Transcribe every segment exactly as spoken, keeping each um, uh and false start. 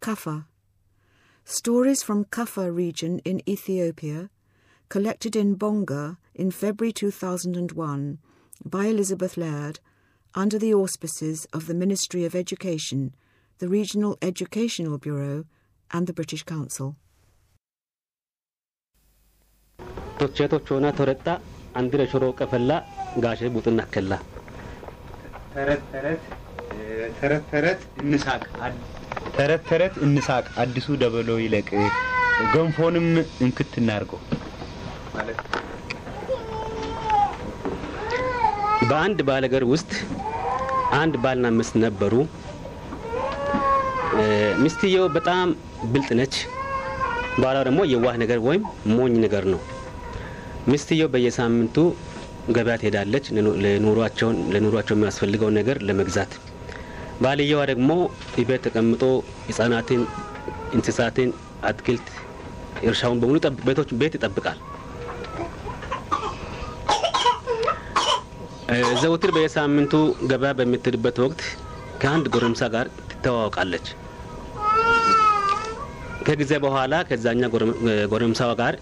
Kaffa. Stories from Kaffa region in Ethiopia, collected in Bonga in February two thousand one by Elizabeth Laird under the auspices of the Ministry of Education, the Regional Educational Bureau and the British Council. Tochetochona toretta andire choro kafalla gashe butuna kella. ተረት ተረት ተረት ተረት እንሳቅ ተረት ተረት እንሳቅ አዲሱ ደበሎ ይለቅ ገንፎንም እንክት እናርገው ማለት በአንድ ባለገር ውስጥ አንድ ባልና ሚስት ነበሩ ሚስትየው በጣም ብልጥ ነች ባሏ ደግሞ የዋህ ነገር ወይም ሞኝ ነገር ነው ሚስትየው በየሳምንቱ ገበያ ትሄዳለች ለኑሯቸው ለኑሯቸው የሚያስፈልገው ነገር ለመግዛት ባልየዋ ደግሞ ይቤት ተቀምጦ ህፃናትን እንስሳትን አትክልት እርሻውን በሙሉ ቤቶች ቤት ይጠብቃል ዘውትር በየሳምንቱ ገበያ በሚትድበት ወቅት ከአንድ ጎረምሳ ጋር ትተዋወቃለች ከጊዜ በኋላ ከዛኛ ጎረምሳው ጋር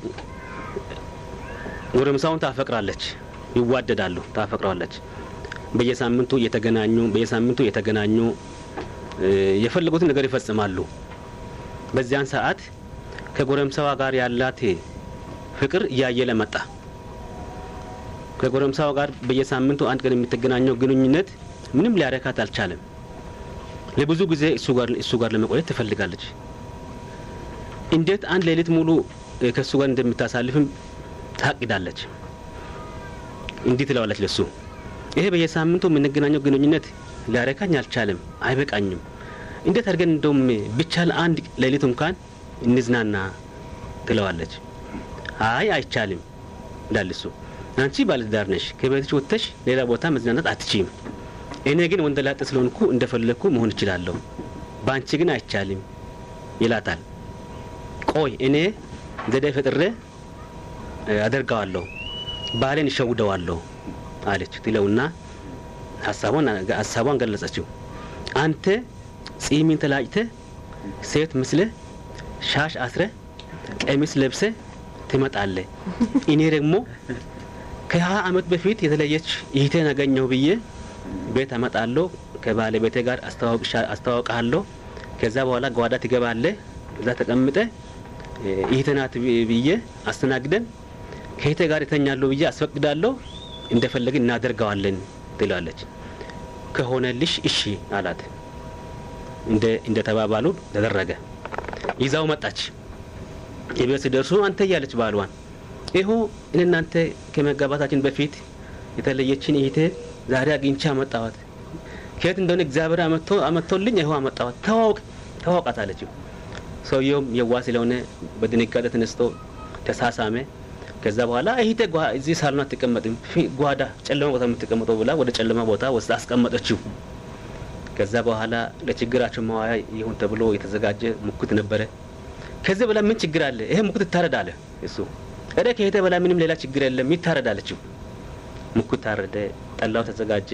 ጎረምሳውን ታፈቅራለች ይዋደዳሉ ታፈቅራለች በየሳምንቱ እየተገናኙ በየሳምንቱ እየተገናኙ የፈለጉት ነገር ይፈጽማሉ በዚያን ሰዓት ከጎረምሳው ጋር ያላት ፍቅር ያየለ መጣ ከጎረምሳው ጋር በየሳምንቱ አንድ ቀን የምትገናኘው ግንኙነት ምንም ሊያረካት አልቻለም ለብዙ ጊዜ እሱ ጋር እሱ ጋር ለመቆየት ትፈልጋለች እንዴት አንድ ሌሊት ሙሉ ከሱ ጋር እንደምታሳልፍም ታቅዳለች እንዴት ለዋለች ለሱ ይሄ በየሳምንቱ ምንገናኘው ግንኙነት ሊያረካኝ አልቻለም አይበቃኝም እንዴት አድርገን እንደውም ብቻል አንድ ሌሊት እንኳን እንዝናና ትለዋለች አይ አይቻልም እንዳልሱ አንቺ ባለዳር ነሽ ከቤትሽ ወጥተሽ ሌላ ቦታ መዝናናት አትችይም እኔ ግን ወንደላጤ ስለሆንኩ እንደፈለኩ መሆን እችላለሁ ባንቺ ግን አይቻልም ይላታል ቆይ እኔ ዘዴ ፈጥሬ አደርጋለሁ ባሌን ሸውደዋለሁ አለች ትለውና ሐሳቡን ሐሳቡን ገለጸችው አንተ ጺሚን ተላጭተ ሴት ምስለ ሻሽ አስረ ቀሚስ ለብሰ ትመጣለ እኔ ደግሞ ከሃያ አመት በፊት የተለየች ይሄን አገኘው ብዬ ቤት አመጣለሁ ከባለቤቴ ጋር አስተዋውቅሻ አስተዋውቃለሁ ከዛ በኋላ ጓዳ ትገባለ እዛ ተቀምጠ ይሄናት ብዬ አስተናግደን ከይተ ጋር ተኛለው ብዬ አስፈቅዳለሁ እንደፈለገ እናደርጋዋለን ትላለች ከሆነልሽ እሺ አላት እንደ እንደ ተባባሉ ተደረገ ይዛው መጣች የቤት ደርሶ አንተ ያለች ባልዋን ይሄ እናንተ ከመጋባታችን በፊት የተለየችን ይሄ ዛሬ አግኝቻ መጣዋት ከየት እንደሆነ እግዚአብሔር አመጥቶ አመጥቶልኝ ይሄው አመጣዋት ተዋውቅ ተዋውቃታለች ሰውየው የዋስ ስለሆነ በድንጋጤ ተነስቶ ተሳሳመ ከዛ በኋላ ይሄ እዚህ ሳሎን ተቀመጥም ጓዳ ጨለማ ቦታ የምትቀመጠው ብላ ወደ ጨለማ ቦታ ወስዳ አስቀመጠችው ከዛ በኋላ ለችግራቸው ማዋያ ይሁን ተብሎ የተዘጋጀ ሙክት ነበረ ከዚህ በላ ምን ችግር አለ ይሄ ሙክት ታረዳለ እሱ እደ ከሄተ በላ ምንም ሌላ ችግር የለም ይታረዳለችው ሙክት ታረደ ጠላው ተዘጋጀ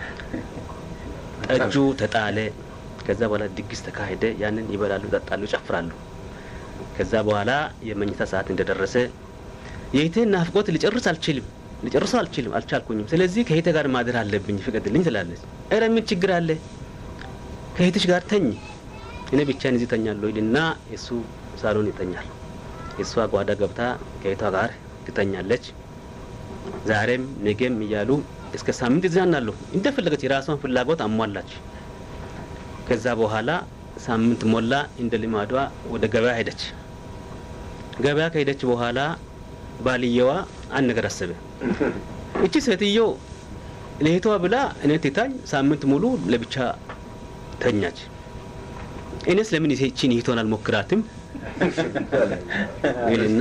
ጠጁ ተጣለ ከዛ በኋላ ድግስ ተካሄደ ያንን ይበላሉ ጠጣሉ ይጨፍራሉ ከዛ በኋላ የመኝታ ሰዓት እንደደረሰ የይቴን ናፍቆት ሊጨርስ አልችልም ሊጨርስ አልችልም አልቻልኩኝም ስለዚህ ከይተ ጋር ማደር አለብኝ ፍቀድልኝ ትላለች እረ ምን ችግር አለ ከይትሽ ጋር ተኝ እኔ ብቻዬን እዚህ ተኛለሁ ይልና እሱ ሳሎን ይተኛል እሷ ጓዳ ገብታ ከይቷ ጋር ትተኛለች ዛሬም ነገም ይያሉ እስከ ሳምንት ይዝናናሉ እንደፈለገች የራሷን ፍላጎት አሟላች ከዛ በኋላ ሳምንት ሞላ እንደ ልማዷ ወደ ገበያ ሄደች ገበያ ከሄደች በኋላ ባልየዋ አንድ ነገር አሰበ እቺ ሴትዮ ለይቷ ብላ እኔ ትታኝ ሳምንት ሙሉ ለብቻ ተኛች እኔስ ለምን እቺን ይቶን አልሞክራትም ይልና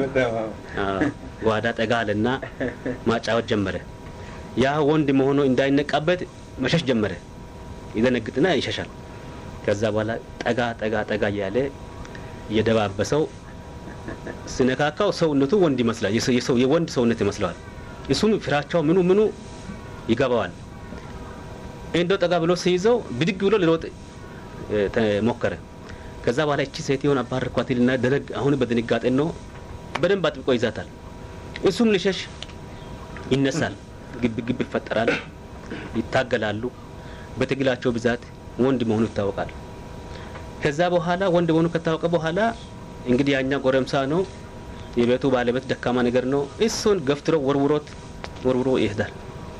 ጓዳ ጠጋለና ማጫወት ጀመረ ያ ወንድ መሆኑ እንዳይነቃበት መሸሽ ጀመረ ይደነግጥና ይሸሻል ከዛ በኋላ ጠጋ ጠጋ ጠጋ ያለ የደባበሰው ስነካካው ሰውነቱ ወንድ ይመስላል የሰው የወንድ ሰውነት ይመስላል እሱም ፍራቻው ምኑ ምኑ ይገባዋል እንዶ ጠጋ ብሎ ሲይዘው ብድግ ብሎ ለሮጥ ተሞከረ ከዛ በኋላ እቺ ሴትዮን አባረኳትና ደረግ አሁን በድንጋጤ ነው በደንብ አጥብቆ ይዛታል እሱም ልሸሽ ይነሳል ግብ ግብ ይፈጠራል ይታገላሉ በትግላቸው ብዛት ወንድ መሆኑ ይታወቃል ከዛ በኋላ ወንድ መሆኑ ከታወቀ በኋላ እንግዲህ ያኛ ጎረምሳ ነው የቤቱ ባለቤት ደካማ ነገር ነው እሱን ገፍትሮ ወርውሮት ወርውሮ ይሄዳል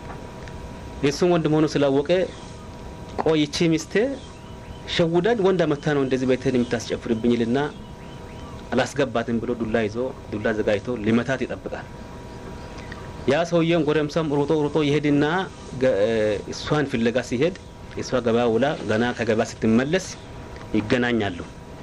እሱን ወንድ መሆኑ ስላወቀ ቆይቺ ሚስቴ ሸውዳኝ ወንድ አመታ ነው እንደዚህ ቤቴን የምታስጨፍርብኝልና አላስገባትም ብሎ ዱላ ይዞ ዱላ ዘጋይቶ ሊመታት ይጠብቃል ያ ሰውየው ጎረምሳም ሮጦ ሮጦ ይሄድና እሷን ፍለጋ ሲሄድ እሷ ገባ ውላ ገና ከገባ ስትመለስ ይገናኛሉ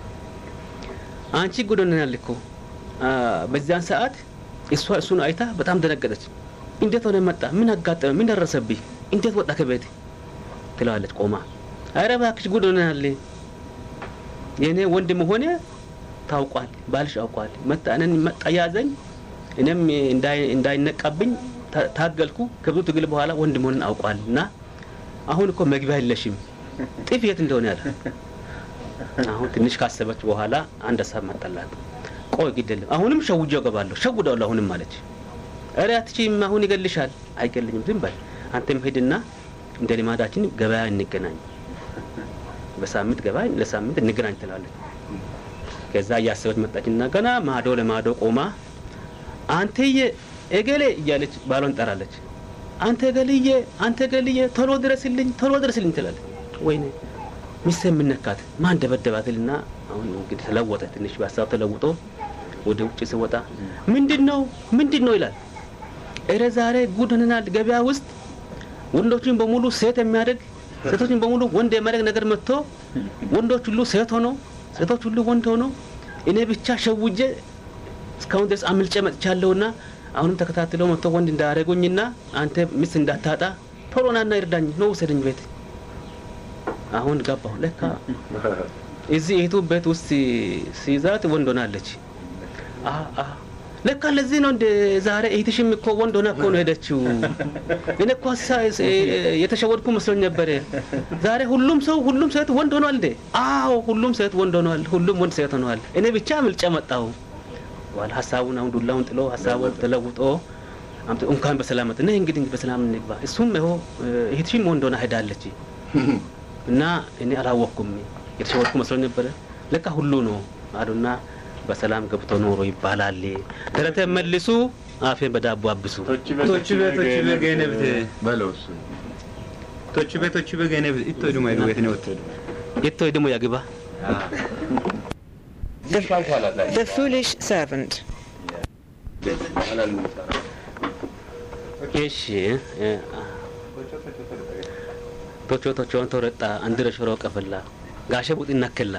አንቺ ጉዶነናል እኮ በዚያን ሰዓት እሷ እሱን አይታ በጣም ደነገጠች እንዴት ሆነ መጣ ምን አጋጠመ ምን ደረሰብኝ እንዴት ወጣ ከቤት ትላለች ቆማ አረ ባክሽ ጉዶነናል የኔ ወንድም ሆነ ታውቋል ባልሽ አውቋል መጣነን መጣ ያዘኝ እኔም እንዳይ እንዳይነቀብኝ ታገልኩ ከብዙ ትግል በኋላ ወንድም ሆነን አውቋልና አሁን እኮ መግቢያ የለሽም ጥፍ የት እንደሆነ ያለ አሁን ትንሽ ካሰበች በኋላ አንድ ሀሳብ መጣላት ቆይ ግደለም አሁንም ሸውጆ ገባለሁ ሸውዳው አሁንም ማለች አረ አትቺም አሁን ይገልሻል አይገልኝም ዝም በል አንተም ሄድና እንደ ልማዳችን ገበያ እንገናኝ በሳምንት ገበያ ለሳምንት እንገናኝ ትላለች ከዛ ያሰበች መጣችና ገና ማዶ ለማዶ ቆማ አንተዬ እገሌ እያለች ባሎን ጠራለች አንተ እገሌዬ አንተ እገሌዬ ቶሎ ድረስልኝ ቶሎ ድረስልኝ ትላለች ወይኔ ሚስቴ ምንነካት ማን ደበደባትና አሁን እንግዲህ ተለወጠ ትንሽ ባሳብ ተለውጦ ወደ ውጭ ሲወጣ ምንድነው ምንድነው ይላል እረ ዛሬ ጉድነናል ገበያ ውስጥ ወንዶችን በሙሉ ሴት የሚያደርግ ሴቶችን በሙሉ ወንድ የሚያደርግ ነገር መጥቶ ወንዶች ሁሉ ሴት ሆኖ ሴቶች ሁሉ ወንድ ሆኖ እኔ ብቻ ሸውጄ እስካሁን ድረስ አምልጬ መጥቻለሁና አሁንም ተከታትለው መጥቶ ወንድ እንዳያረጉኝና አንተ ሚስት እንዳታጣ ቶሎናና ይርዳኝ ነው ወሰደኝ ቤት አሁን ገባሁ ለካ እዚህ እህቱ ቤት ውስጥ ሲዛት ወንድ ሆናለች አ አ ለካ ለዚህ ነው እንደ ዛሬ እህትሽም እኮ ወንድ ሆና እኮ ነው ሄደችው እኔ እኮ የተሸወድኩ መስሎኝ ነበር ዛሬ ሁሉም ሰው ሁሉም ሴት ወንድ ሆኗል እንዴ አዎ ሁሉም ሴት ወንድ ሆኗል ሁሉም ወንድ ሴት ሆኗል እኔ ብቻ አምልጬ መጣሁ ዋል ሐሳቡን አሁን ዱላውን ጥሎ ሐሳቡ ተለውጦ አምጥ እንኳን በሰላም መጥነ እንግዲህ በሰላም እንግባ እሱም ነው እህትሽም ወንድ ሆና ሄዳለች እና እኔ አላወቅኩም የተሸወድኩ መስሎኝ ነበር ለካ ሁሉ ነው አዱና በሰላም ገብቶ ኖሮ ይባላል ተረተ መልሱ አፌን በዳቦ አብሱ ቶች ቤቶች በገነብት ባለውስ ቶች ቤቶች በገነብት እቶዱ ማይዱ ቤት ነው ወጥቶ እቶዱ ደሞ ያግባ The foolish servant. እሺ ቶቾ ቶቾን ተረጣ አንድረ ሽሮ ቀፈላ ጋሸ ቡጥና ከላ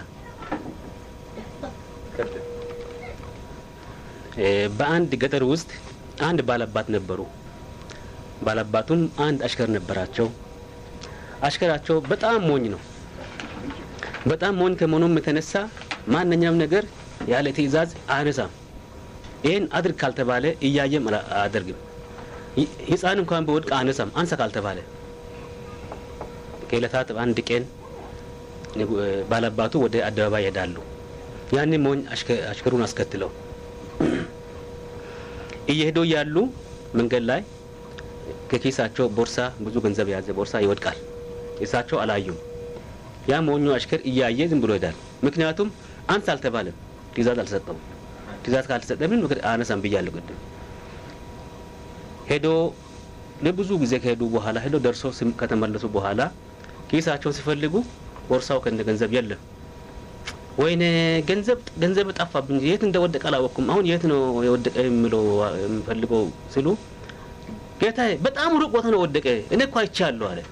በአንድ ገጠር ውስጥ አንድ ባላባት ነበሩ ባላባቱም አንድ አሽከር ነበራቸው አሽከራቸው በጣም ሞኝ ነው በጣም ሞኝ ከመሆኑም የተነሳ ማንኛውም ነገር ያለ ትዕዛዝ አነሳም ይሄን አድርግ ካልተባለ እያየም አደርግም ህፃን እንኳን በወድቅ አነሳም አንሳ ካልተባለ ከለታት አንድ ቀን ባላባቱ ወደ አደባባይ ይሄዳሉ ያኔ ሞኝ አሽከሩን አስከትለው እየሄዱ ያሉ መንገድ ላይ ከኪሳቸው ቦርሳ ብዙ ገንዘብ ያዘ ቦርሳ ይወድቃል እሳቸው አላዩም ያ ሞኙ አሽከር እያየ ዝም ብሎ ይሄዳል ምክንያቱም አንተ አልተባለም ትዕዛዝ አልሰጠው ትዕዛዝ ካልተሰጠ ምን ነገር አነሳም ብያለሁ ግድ ሄዶ ለብዙ ጊዜ ከሄዱ በኋላ ሄዶ ደርሶ ከተመለሱ በኋላ ኪሳቸው ሲፈልጉ ቦርሳው ከነ ገንዘብ የለም ወይኔ ገንዘብ ገንዘብ ጠፋብኝ የት እንደወደቀ አላወቅኩም አሁን የት ነው የወደቀ የሚለው የሚፈልገው ሲሉ ጌታዬ በጣም ሩቅ ቦታ ነው ወደቀ እኔ እኮ አይቻለሁ አለ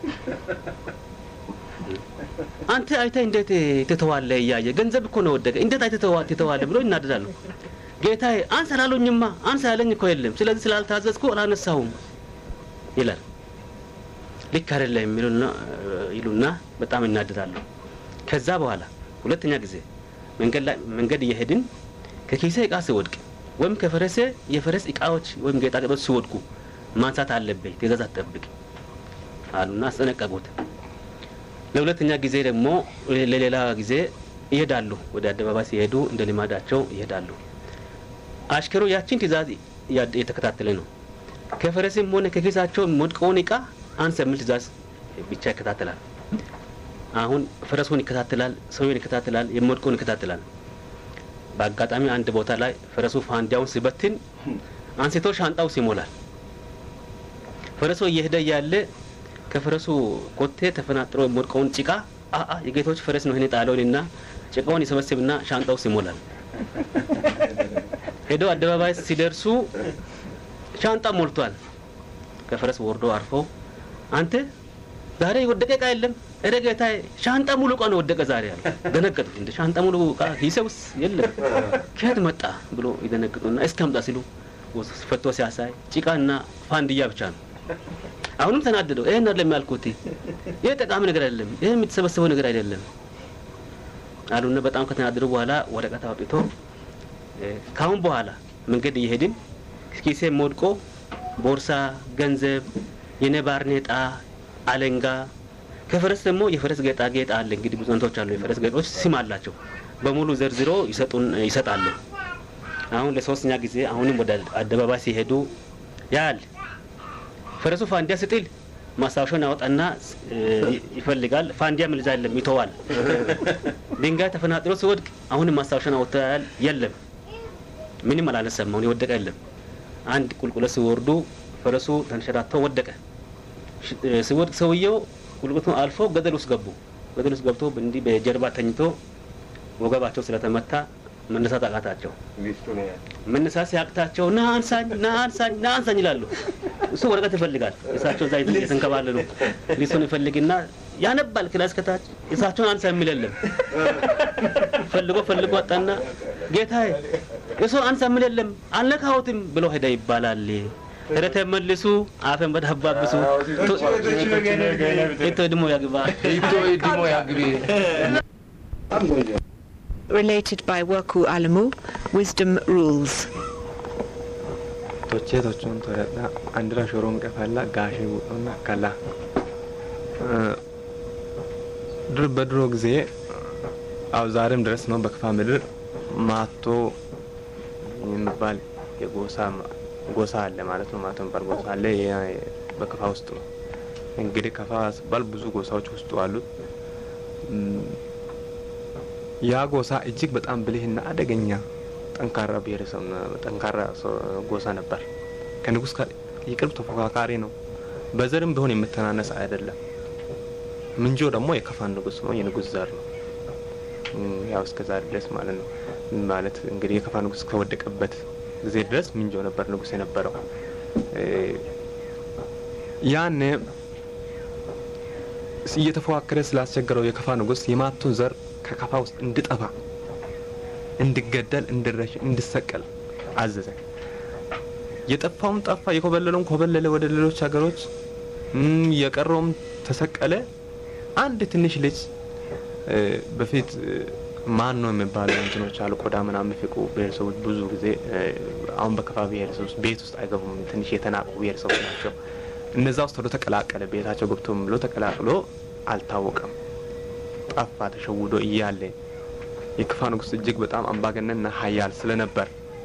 አንተ አይተህ እንዴት ተተዋለ ያየ ገንዘብ እኮ ነው ወደቀ እንዴት አይተህ ተተዋለ ብሎ ይናደዳሉ ጌታዬ አንተ ላሉኝማ አንተ ያለኝ እኮ የለም ስለዚህ ስላልታዘዝኩ አላነሳሁም ይላል ልክ አይደለም ይሉና ይሉና በጣም ይናደዳሉ ከዛ በኋላ ሁለተኛ ጊዜ መንገድ ላይ መንገድ እየሄድን ከኪሴ ዕቃ ሲወድቅ ወይም ከፈረሴ የፈረስ ዕቃዎች ወይም ጌጣጌጦች ሲወድቁ ማንሳት አለብኝ ትዕዛዝ አትጠብቅ አሉና አስጠነቀቁት ለሁለተኛ ጊዜ ደግሞ ለሌላ ጊዜ ይሄዳሉ ወደ አደባባይ ሲሄዱ እንደ ልማዳቸው ይሄዳሉ አሽከሩ ያቺን ትእዛዝ የተከታተለ ነው ከፈረስም ሆነ ከኪሳቸው ሞድቆውን ዕቃ አንሰምል ትእዛዝ ብቻ ይከታተላል አሁን ፈረሱን ይከታተላል ሰውየውን ይከታተላል የሞድቆውን ይከታተላል በአጋጣሚ አንድ ቦታ ላይ ፈረሱ ፋንዲያውን ሲበትን አንስቶ ሻንጣው ሲሞላል ፈረሱ እየሄደ ያለ ከፈረሱ ኮቴ ተፈናጥሮ ሞድቆውን ጭቃ አአ የጌቶች ፈረስ ነው እኔ ጣለውንና ጭቃውን ይሰበስብና ሻንጣው ሲሞላል ሄዶ አደባባይ ሲደርሱ ሻንጣ ሞልቷል ከፈረስ ወርዶ አርፎ አንተ ዛሬ ወደቀ ቃ የለም እረገታ ሻንጣ ሙሉ ቃ ነው ወደቀ ዛሬ ያለ ደነገጡ እንደ ሻንጣ ሙሉ ቃ ይሰውስ የለም ከት መጣ ብሎ ይደነግጡና እስከምጣ ሲሉ ፈቶ ሲያሳይ ጭቃና ፋንዲያ ብቻ ነው አሁንም ተናደደው እሄን አይደለም ያልኩት ይሄ ጠቃሚ ነገር አይደለም ይሄ የምትሰበሰበው ነገር አይደለም አሉና በጣም ከተናደዱ በኋላ ወረቀት አውጥቶ ካሁን በኋላ መንገድ እየሄድን ኪሴ ሞድቆ ቦርሳ ገንዘብ የነባርኔጣ አለንጋ ከፈረስ ደግሞ የፈረስ ጌጣ ጌጣ አለ እንግዲህ ብዙ እንቶች አሉ የፈረስ ጌጦች ሲም አላቸው በሙሉ ዘርዝሮ ይሰጡን ይሰጣሉ አሁን ለሶስተኛ ጊዜ አሁንም ወደ አደባባይ ሲሄዱ ያል ፈረሱ ፋንዲያ ስጥል ማሳውሾን አወጣና ይፈልጋል ፋንዲያ ምልዛ የለም ይተዋል ድንጋይ ተፈናጥሮ ሲወድቅ አሁንም ማሳውሾን አወጣል የለም ምንም አላነሰም አሁን ይወደቀ የለም አንድ ቁልቁለት ሲወርዱ ፈረሱ ተንሸራቶ ወደቀ ሲወድቅ ሰውየው ቁልቁለቱን አልፎ ገደል ውስጥ ገቡ ገደል ውስጥ ገብቶ እንዲ በጀርባ ተኝቶ ወገባቸው ስለተመታ መነሳት አቃታቸው መነሳት ሲያቅታቸው ና አንሳኝ ና አንሳኝ ና አንሳኝ ይላሉ እሱ ወረቀት ይፈልጋል እሳቸው ዛይ ተንከባለሉ ሊሱን ይፈልግና ያነባል ክላስ ከታች እሳቸውን አንሳ የሚልለም ፈልጎ ፈልጎ አጣና ጌታዬ እሱ አንሳ የሚልለም አልነካውትም ብሎ ሄደ ይባላል ረተ መልሱ አፈን በዳባብሱ እቶ ድሞ ያግባ እቶ ድሞ ያግቢ Related by Waku Alamu, Wisdom Rules. Toche tochon torada andra shoron kafalla gashi onna kala. ድር በድሮ ጊዜ አው ዛሬም ድረስ ነው በከፋ ምድር ማቶ የሚባል የጎሳ ጎሳ አለ ማለት ነው ማቶ የሚባል ጎሳ አለ በከፋ ውስጥ ነው እንግዲህ ከፋ ሲባል ብዙ ጎሳዎች ውስጥ አሉ ያ ጎሳ እጅግ በጣም ብልህና አደገኛ ጠንካራ ብሔረሰብ ጠንካራ ጎሳ ነበር ከንጉስ ጋር ይቅርብ ተፎካካሪ ነው በዘርም ቢሆን የምተናነስ አይደለም ምንጆ ደግሞ የከፋ ንጉስ ነው የንጉስ ዘር ነው ያው እስከዛ ድረስ ማለት ነው ማለት እንግዲህ የከፋ ንጉስ ከወደቀበት ጊዜ ድረስ ምንጆ ነበር ንጉስ የነበረው ያኔ እየተፎካከረ ስላስቸገረው የከፋ ንጉስ የማቱን ዘር ከከፋ ውስጥ እንድጠፋ እንድገደል እንድረሽ እንድሰቀል አዘዘ የጠፋውን ጠፋ የኮበለለውን ኮበለለ ወደ ሌሎች ሀገሮች የቀረውም ተሰቀለ አንድ ትንሽ ልጅ በፊት ማን ነው የሚባለው እንትኖች አሉ ቆዳ ምናምን ፍቁ ብሔረሰቦች ብዙ ጊዜ አሁን በከፋ ብሔረሰቦች ቤት ውስጥ አይገቡም ትንሽ የተናቁ ብሔረሰቦች ናቸው እነዛ ውስጥ ወደ ተቀላቀለ ቤታቸው ገብቶ ብሎ ተቀላቅሎ አልታወቀም ጠፋ ተሸውዶ እያለ የከፋ ንጉስ እጅግ በጣም አምባገነንና ኃያል ስለነበር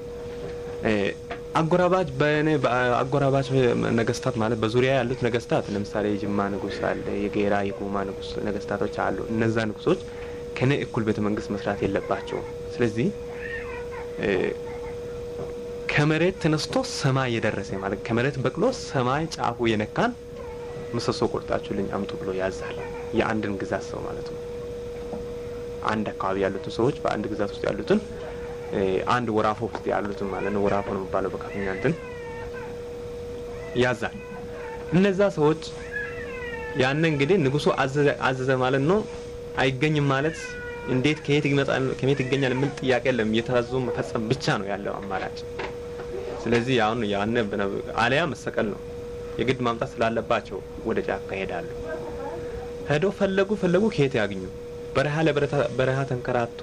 አጎራባች በእኔ አጎራባች ነገስታት ማለት በዙሪያ ያሉት ነገስታት ለምሳሌ የጅማ ንጉስ አለ የጌራ የኩማ ንጉስ ነገስታቶች አሉ እነዛ ንጉሶች ከኔ እኩል ቤተ መንግስት መስራት የለባቸው ስለዚህ ከመሬት ተነስቶ ሰማይ የደረሰ ማለት ከመሬት በቅሎ ሰማይ ጫፉ የነካን ምሰሶ ቆርጣችሁልኝ አምጡ ብሎ ያዛል የአንድን ግዛት ሰው ማለት ነው አንድ አካባቢ ያሉት ሰዎች በአንድ ግዛት ውስጥ ያሉትን አንድ ወራፎ ውስጥ ያሉትን ማለት ነው ወራፎ ነው ባለው በከፍኛ እንትን ያዛል እነዛ ሰዎች ያን እንግዲህ ንጉሱ አዘዘ አዘዘ ማለት ነው አይገኝም ማለት እንዴት ከየት ይመጣል ከየት ይገኛል ምን ጥያቄ የለም የታዘዙ መፈጸም ብቻ ነው ያለው አማራጭ ስለዚህ ያውን ያን አለያ መሰቀል ነው የግድ ማምጣት ስላለባቸው ወደ ጫካ ሄዳሉ ሄዶ ፈለጉ ፈለጉ ከየት ያገኙ በረሃ ለበረታ በረሃ ተንከራቶ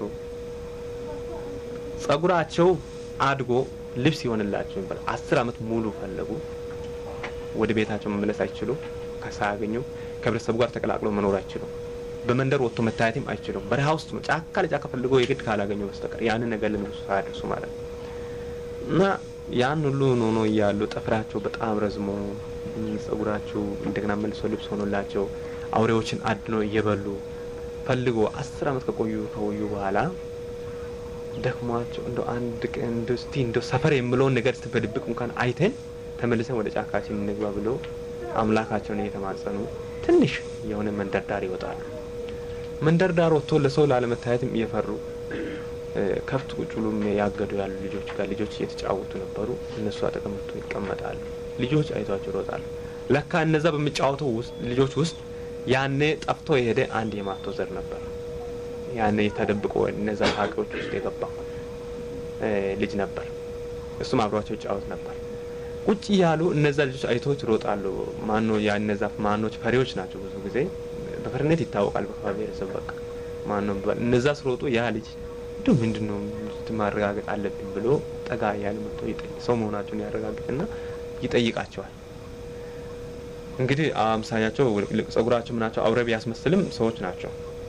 ጸጉራቸው አድጎ ልብስ ይሆንላቸው ነበር አስር አመት ሙሉ ፈለጉ ወደ ቤታቸው መመለስ አይችሉ ከሳገኙ ከብረሰብ ጋር ተቀላቅሎ መኖር አይችሉ በመንደር ወጥቶ መታየትም አይችሉም በረሃ ውስጥ ጫካ ለጫካ ፈልገው የግድ ካላገኘው በስተቀር ያንን ነገር ለንጉሱ ሳያደርሱ ማለት ነው እና ያን ሁሉ ነው ነው ያሉ ጠፍራቸው በጣም ረዝሞ ጸጉራቸው እንደገና መልሶ ልብስ ሆኖላቸው አውሬዎችን አድኖ እየበሉ ፈልጎ አስር አመት ከቆዩ ከቆዩ በኋላ ደክሟቸው እንደ አንድ ቀን እንደ እስቲ እንደ ሰፈር የምለውን ነገር ስትበድብቅ እንኳን አይተን ተመልሰን ወደ ጫካችን እንግባ ብሎ አምላካቸውን እየተማጸኑ ትንሽ የሆነ መንደርዳር ይወጣሉ መንደርዳር ወጥቶ ለሰው ላለመታየትም እየፈሩ ከፍት ቁጭሉም ያገዱ ያሉ ልጆች ጋር ልጆች እየተጫወቱ ነበሩ እነሱ አጠገምቱ ይቀመጣሉ ልጆች አይቷቸው ይሮጣሉ ለካ እነዛ በሚጫወቱ ውስጥ ልጆች ውስጥ ያኔ ጠፍቶ የሄደ አንድ የማቶ ዘር ነበር ያኔ ተደብቆ እነዛ ታቆች ውስጥ የገባ ልጅ ነበር እሱም አብሯቸው ይጫወት ነበር ቁጭ ያሉ እነዛ ልጆች አይቶች ይሮጣሉ ማን ነው ያ እነዛ ማኖች ፈሪዎች ናቸው ብዙ ጊዜ በፈርነት ይታወቃል በፋብሪካው በቃ ማን ነው እነዛ ስሮጡ ያ ልጅ ዱ ምንድነው ማረጋገጥ አለብኝ ብሎ ጠጋ ያለ መጥቶ ይጠይቅ ሰው መሆናቸውን ያረጋግጥና ይጠይቃቸዋል እንግዲህ አምሳያቸው ጸጉራቸው ምናቸው አውሬ ቢያስመስልም ሰዎች ናቸው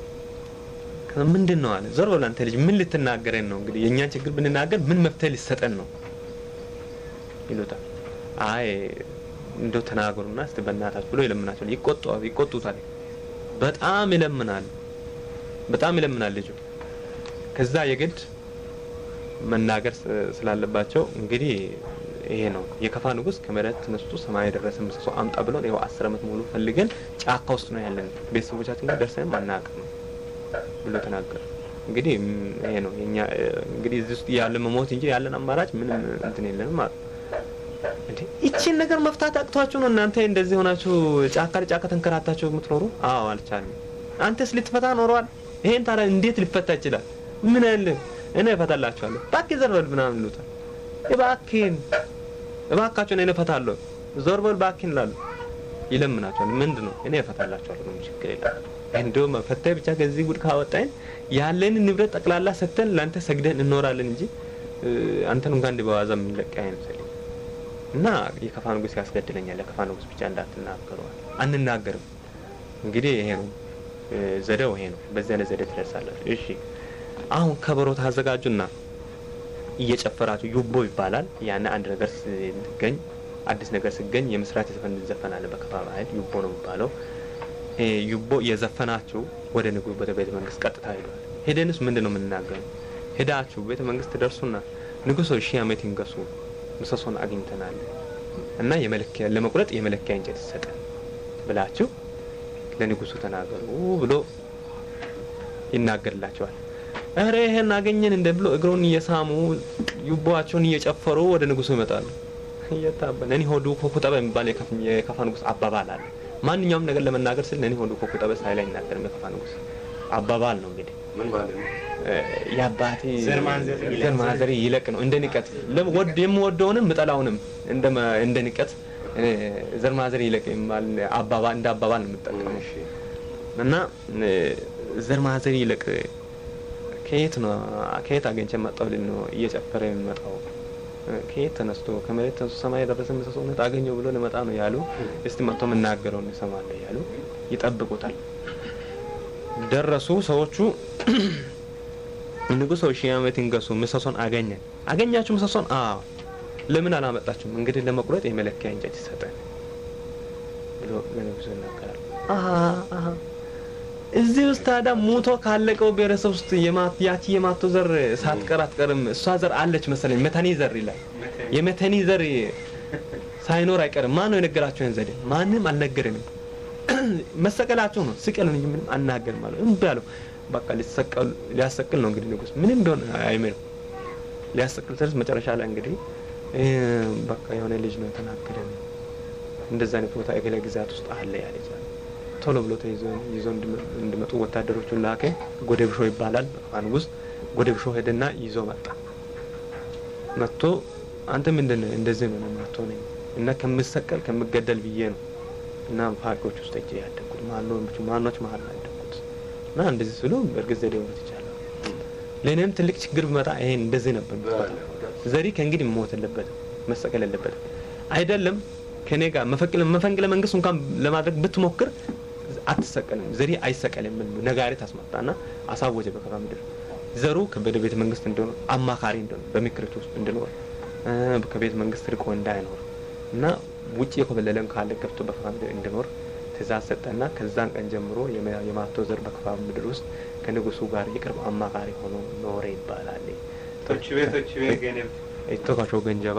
ምንድነው አለ ዘር ወላንተ ልጅ ምን ልትናገረን ነው እንግዲህ የኛን ችግር ብንናገር ምን መፍትሄ ሊሰጠን ነው ይሉታል አይ እንደው ተናገሩና እስቲ በእናታችሁ ብሎ ይለምናቸው ይቆጣው ይቆጡታል በጣም ይለምናል በጣም ይለምናል ልጅ ከዛ የግድ መናገር ስላለባቸው እንግዲህ ይሄ ነው የከፋ ንጉስ ከመሬት ተነስቶ ሰማይ ደረሰ ምሰሶ አምጣ ብሎ ነው አስር አመት ሙሉ ፈልገን ጫካ ውስጥ ነው ያለን ቤተሰቦቻችን ጋር ደርሰን ማናቀም ብሎ ተናገረ እንግዲህ ይሄ ነው የኛ እንግዲህ እዚህ ውስጥ ያለ መሞት እንጂ ያለን አማራጭ ምንም እንትን የለንም ማለት እንዴ እቺን ነገር መፍታት አቅቷችሁ ነው እናንተ እንደዚህ ሆናችሁ ጫካ ጫካ ተንከራታችሁ የምትኖሩ አዎ አልቻለም አንተስ ልትፈታ ኖሯል ይሄን ታዲያ እንዴት ሊፈታ ይችላል ምን አለ እኔ እፈታላችኋለሁ ባክ ዘርበል ምናምን ልውጣ እባክህን እባካችሁ እኔ እፈታለሁ ዘርበል ባክህን ላሉ ይለምናቸዋል ምንድነው እኔ እፈታላችኋለሁ ምን ችግር የለም እንደው መፈታ ብቻ ከዚህ ጉድ ካወጣን ያለን ንብረት ጠቅላላ ሰተን ላንተ ሰግደን እንኖራለን እንጂ አንተን እንኳን እንደባዋዛ ምን ለቀየን ሰለኝ እና የከፋ ንጉስ ያስገድለኛል ለከፋ ንጉስ ብቻ እንዳትናገሩ አንናገርም እንግዲህ ይሄ ነው ዘዴው ይሄ ነው በዚያ ለዘዴ ትደርሳላችሁ እሺ አሁን ከበሮ ታዘጋጁና እየጨፈራችሁ ዩቦ ይባላል ያና አንድ ነገር ሲገኝ አዲስ ነገር ሲገኝ የምስራት ዘፈን ዘፈናለ በከፋ ባህል ዩቦ ነው የሚባለው እ ዩቦ የዘፈናችሁ ወደ ንጉስ በቤተ መንግስት ቀጥታ ይሏል ሄደንስ ምንድነው የምንናገረው ሄዳችሁ ቤተ መንግስት ደርሱና ንጉስ ሺህ አመት ይንገሱ ምሰሶን አግኝተናል እና የመለኪያ ለመቁረጥ የመለኪያ እንጨት ይሰጣ ብላችሁ ለንጉሱ ተናገሩ ብሎ ይናገርላቸዋል አረ ይሄን አገኘን እንደብሎ እግሮን እየሳሙ ዩቦአቸውን እየጨፈሩ ወደ ንጉሱ ይመጣሉ እየታበለ እኔ ሆዱ ኮኩጣበ የሚባል የከፋ ንጉስ አባባል አለ ማንኛውም ነገር ለመናገር ስለ እኔ ሆዱ ኮኩጣበ ሳይላይ እናገር የከፋ ንጉስ አባባል ነው እንግዲህ ምን ማለት ነው ያባቲ ዘርማንዘር ይለቅ ነው እንደንቀት ለወድ የምወደውንም ምጠላውንም እንደ እንደንቀት ዘርማንዘር ይለቅ የሚባል አባባ እንደ አባባል ነው የምጠቀመው እና ዘርማንዘር ይለቅ ከየት ነው ከየት አገኘ መጣው ነው እየጨፈረ የሚመጣው ከየት ተነስቶ ከመሬት ተነስቶ ሰማይ ደረሰ ምሰሶነት አገኘው ብሎ ለመጣ ነው ያሉ እስቲ መጥቶ መናገረው እንሰማለ ያሉ ይጠብቁታል ደረሱ ሰዎቹ ንጉስ ሺህ አመት ይንገሱ ምሰሶን አገኘ አገኛችሁ ምሰሶን አዎ ለምን አላመጣችሁም እንግዲህ ለመቁረጥ የመለኪያ እንጨት ይሰጣል ብሎ ለንጉስ ይናገራል አሃ አሃ እዚህ ውስጥ ታዳ ሞቶ ካለቀው ብሔረሰብ ውስጥ የማት ያቺ የማቶ ዘር ሳትቀራት ቀርም እሷ ዘር አለች መሰለኝ መተኒ ዘር ይላል የመተኒ ዘር ሳይኖር አይቀርም ማን ነው የነገራችሁ እንዘደ ማንንም አልነገረንም መሰቀላቸው ነው ስቀል ነው ምንም አናገር ማለት እንባለው በቃ ሊሰቀል ሊያሰቅል ነው እንግዲህ ንጉስ ምንም ቢሆን አይመር ሊያሰቅል ድረስ መጨረሻ ላይ እንግዲህ በቃ የሆነ ልጅ ነው ተናገረን እንደዛ አይነት ቦታ የገለ ግዛት ውስጥ አለ ያለች ቶሎ ብሎ ተይዞ ይዞ እንደመጡ ወታደሮቹን ላከ ጎደብሾ ይባላል ንጉስ ጎደብሾ ሄደና ይዞ መጣ መጥቶ አንተ ምንድነው እንደዚህ ነው መጥቶ ነኝ እና ከምሰቀል ከምገደል ብዬ ነው እና ፋቆች ውስጥ እጄ ያደኩት ማነው ማኖች መሃል ያደኩት እና እንደዚህ ስሉ በርግጥ ዘዴው ይቻላል ለኔም ትልቅ ችግር ቢመጣ ይሄን እንደዚህ ነበር ዘሪ ከእንግዲህ ሞት አለበት መሰቀል አለበት አይደለም ከኔ ጋር መፈቅለ መፈንቅለ መንግስት እንኳን ለማድረግ ብትሞክር አትሰቀልም ዘሪ አይሰቀልም ነጋሪት አስመጣና አሳወጀ በከፋ ምድር ዘሩ ከበደ ቤተ መንግስት እንደሆነ አማካሪ እንደሆነ በሚክርት ውስጥ እንደኖር ከቤተ መንግስት ርቆ እንዳይኖር እና ውጪ የኮበለለን ካለ ገብቶ በከፋ ምድር እንደኖር ትእዛዝ ሰጠና ከዛን ቀን ጀምሮ የማቶ ዘር በከፋ ምድር ውስጥ ከንጉሱ ጋር የቅርብ አማካሪ ሆኖ ኖረ ይባላል ቶች ቤቶች ቤገነብ ኢቶካሾ ገንጀባ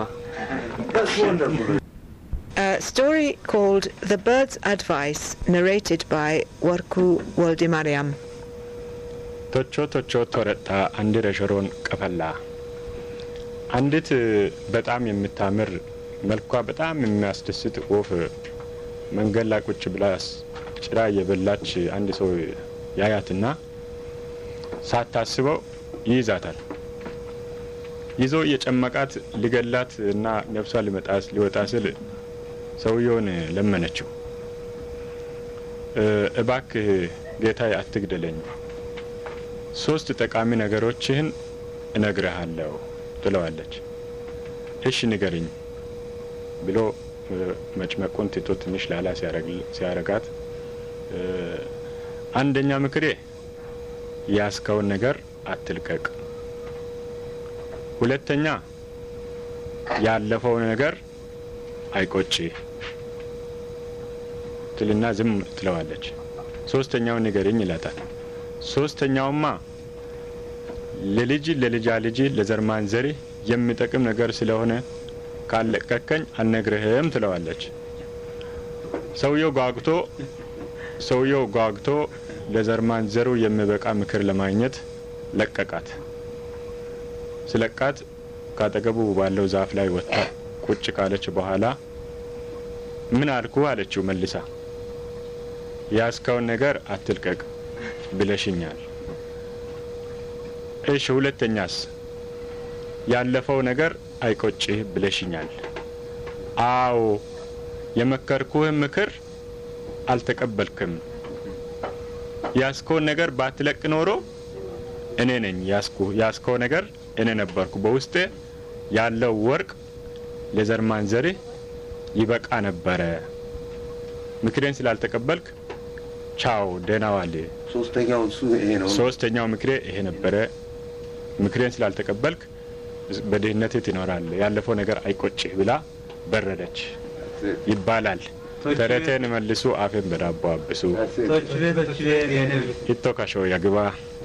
A story called The Bird's Advice, narrated by Warku Woldemariam. Tocho tocho toretta andire shoron qafalla. አንዲት በጣም የምታምር መልኳ በጣም የሚያስደስት ወፍ መንገድ ላይ ቁጭ ብላስ ጭራ የበላች አንድ ሰው ያያትና ሳታስበው ይይዛታል። ይዞ የጨመቃት ሊገላት እና ነፍሷ ሊመጣስ ሊወጣ ሲል ሰውየውን ለመነችው። እባክህ ጌታዬ አትግደለኝ፣ ሶስት ጠቃሚ ነገሮችን እነግርሃለሁ ትለዋለች። እሺ ንገሪኝ ብሎ መጭመቁን ትቶ ትንሽ ላላ ሲያረጋት አንደኛ ምክሬ ያስከውን ነገር አትልቀቅ፣ ሁለተኛ ያለፈው ነገር አይቆጭ ትልና ዝም ትለዋለች። ሶስተኛው ንገሪኝ ይላታል። ሶስተኛውማ ለልጅ ለልጃ ልጅ ለዘርማን ዘሪ የሚጠቅም ነገር ስለሆነ ካለቀቀኝ አልነግርህም ትለዋለች። ሰውየው ጓግቶ ሰውየው ጓግቶ ለዘርማን ዘሩ የሚበቃ ምክር ለማግኘት ለቀቃት። ስለቃት ካጠገቡ ባለው ዛፍ ላይ ወጣ ቁጭ ካለች በኋላ ምን አልኩ አለችው መልሳ። ያስከውን ነገር አትልቀቅ ብለሽኛል። እሺ ሁለተኛስ? ያለፈው ነገር አይቆጭህ ብለሽኛል። አዎ የመከርኩህ ምክር አልተቀበልክም። ያስከውን ነገር ባትለቅ ኖሮ እኔ ነኝ ያስኩ ያስከው ነገር እኔ ነበርኩ። በውስጤ ያለው ወርቅ ለዘርማን ዘሪ ይበቃ ነበር። ምክሬን ስላልተቀበልክ ቻው ደህና ዋል። ሶስተኛው እሱ ይሄ ነው። ሶስተኛው ምክሬ ይሄ ነበር። ምክሬን ስላልተቀበልክ በድህነት ትኖራለህ፣ ያለፈው ነገር አይቆጭህ ብላ በረደች ይባላል። ተረተን መልሱ አፈን በዳቦ አብሱ ቶች ቤቶች ቤገነብ ኢቶካሾ ያግባ።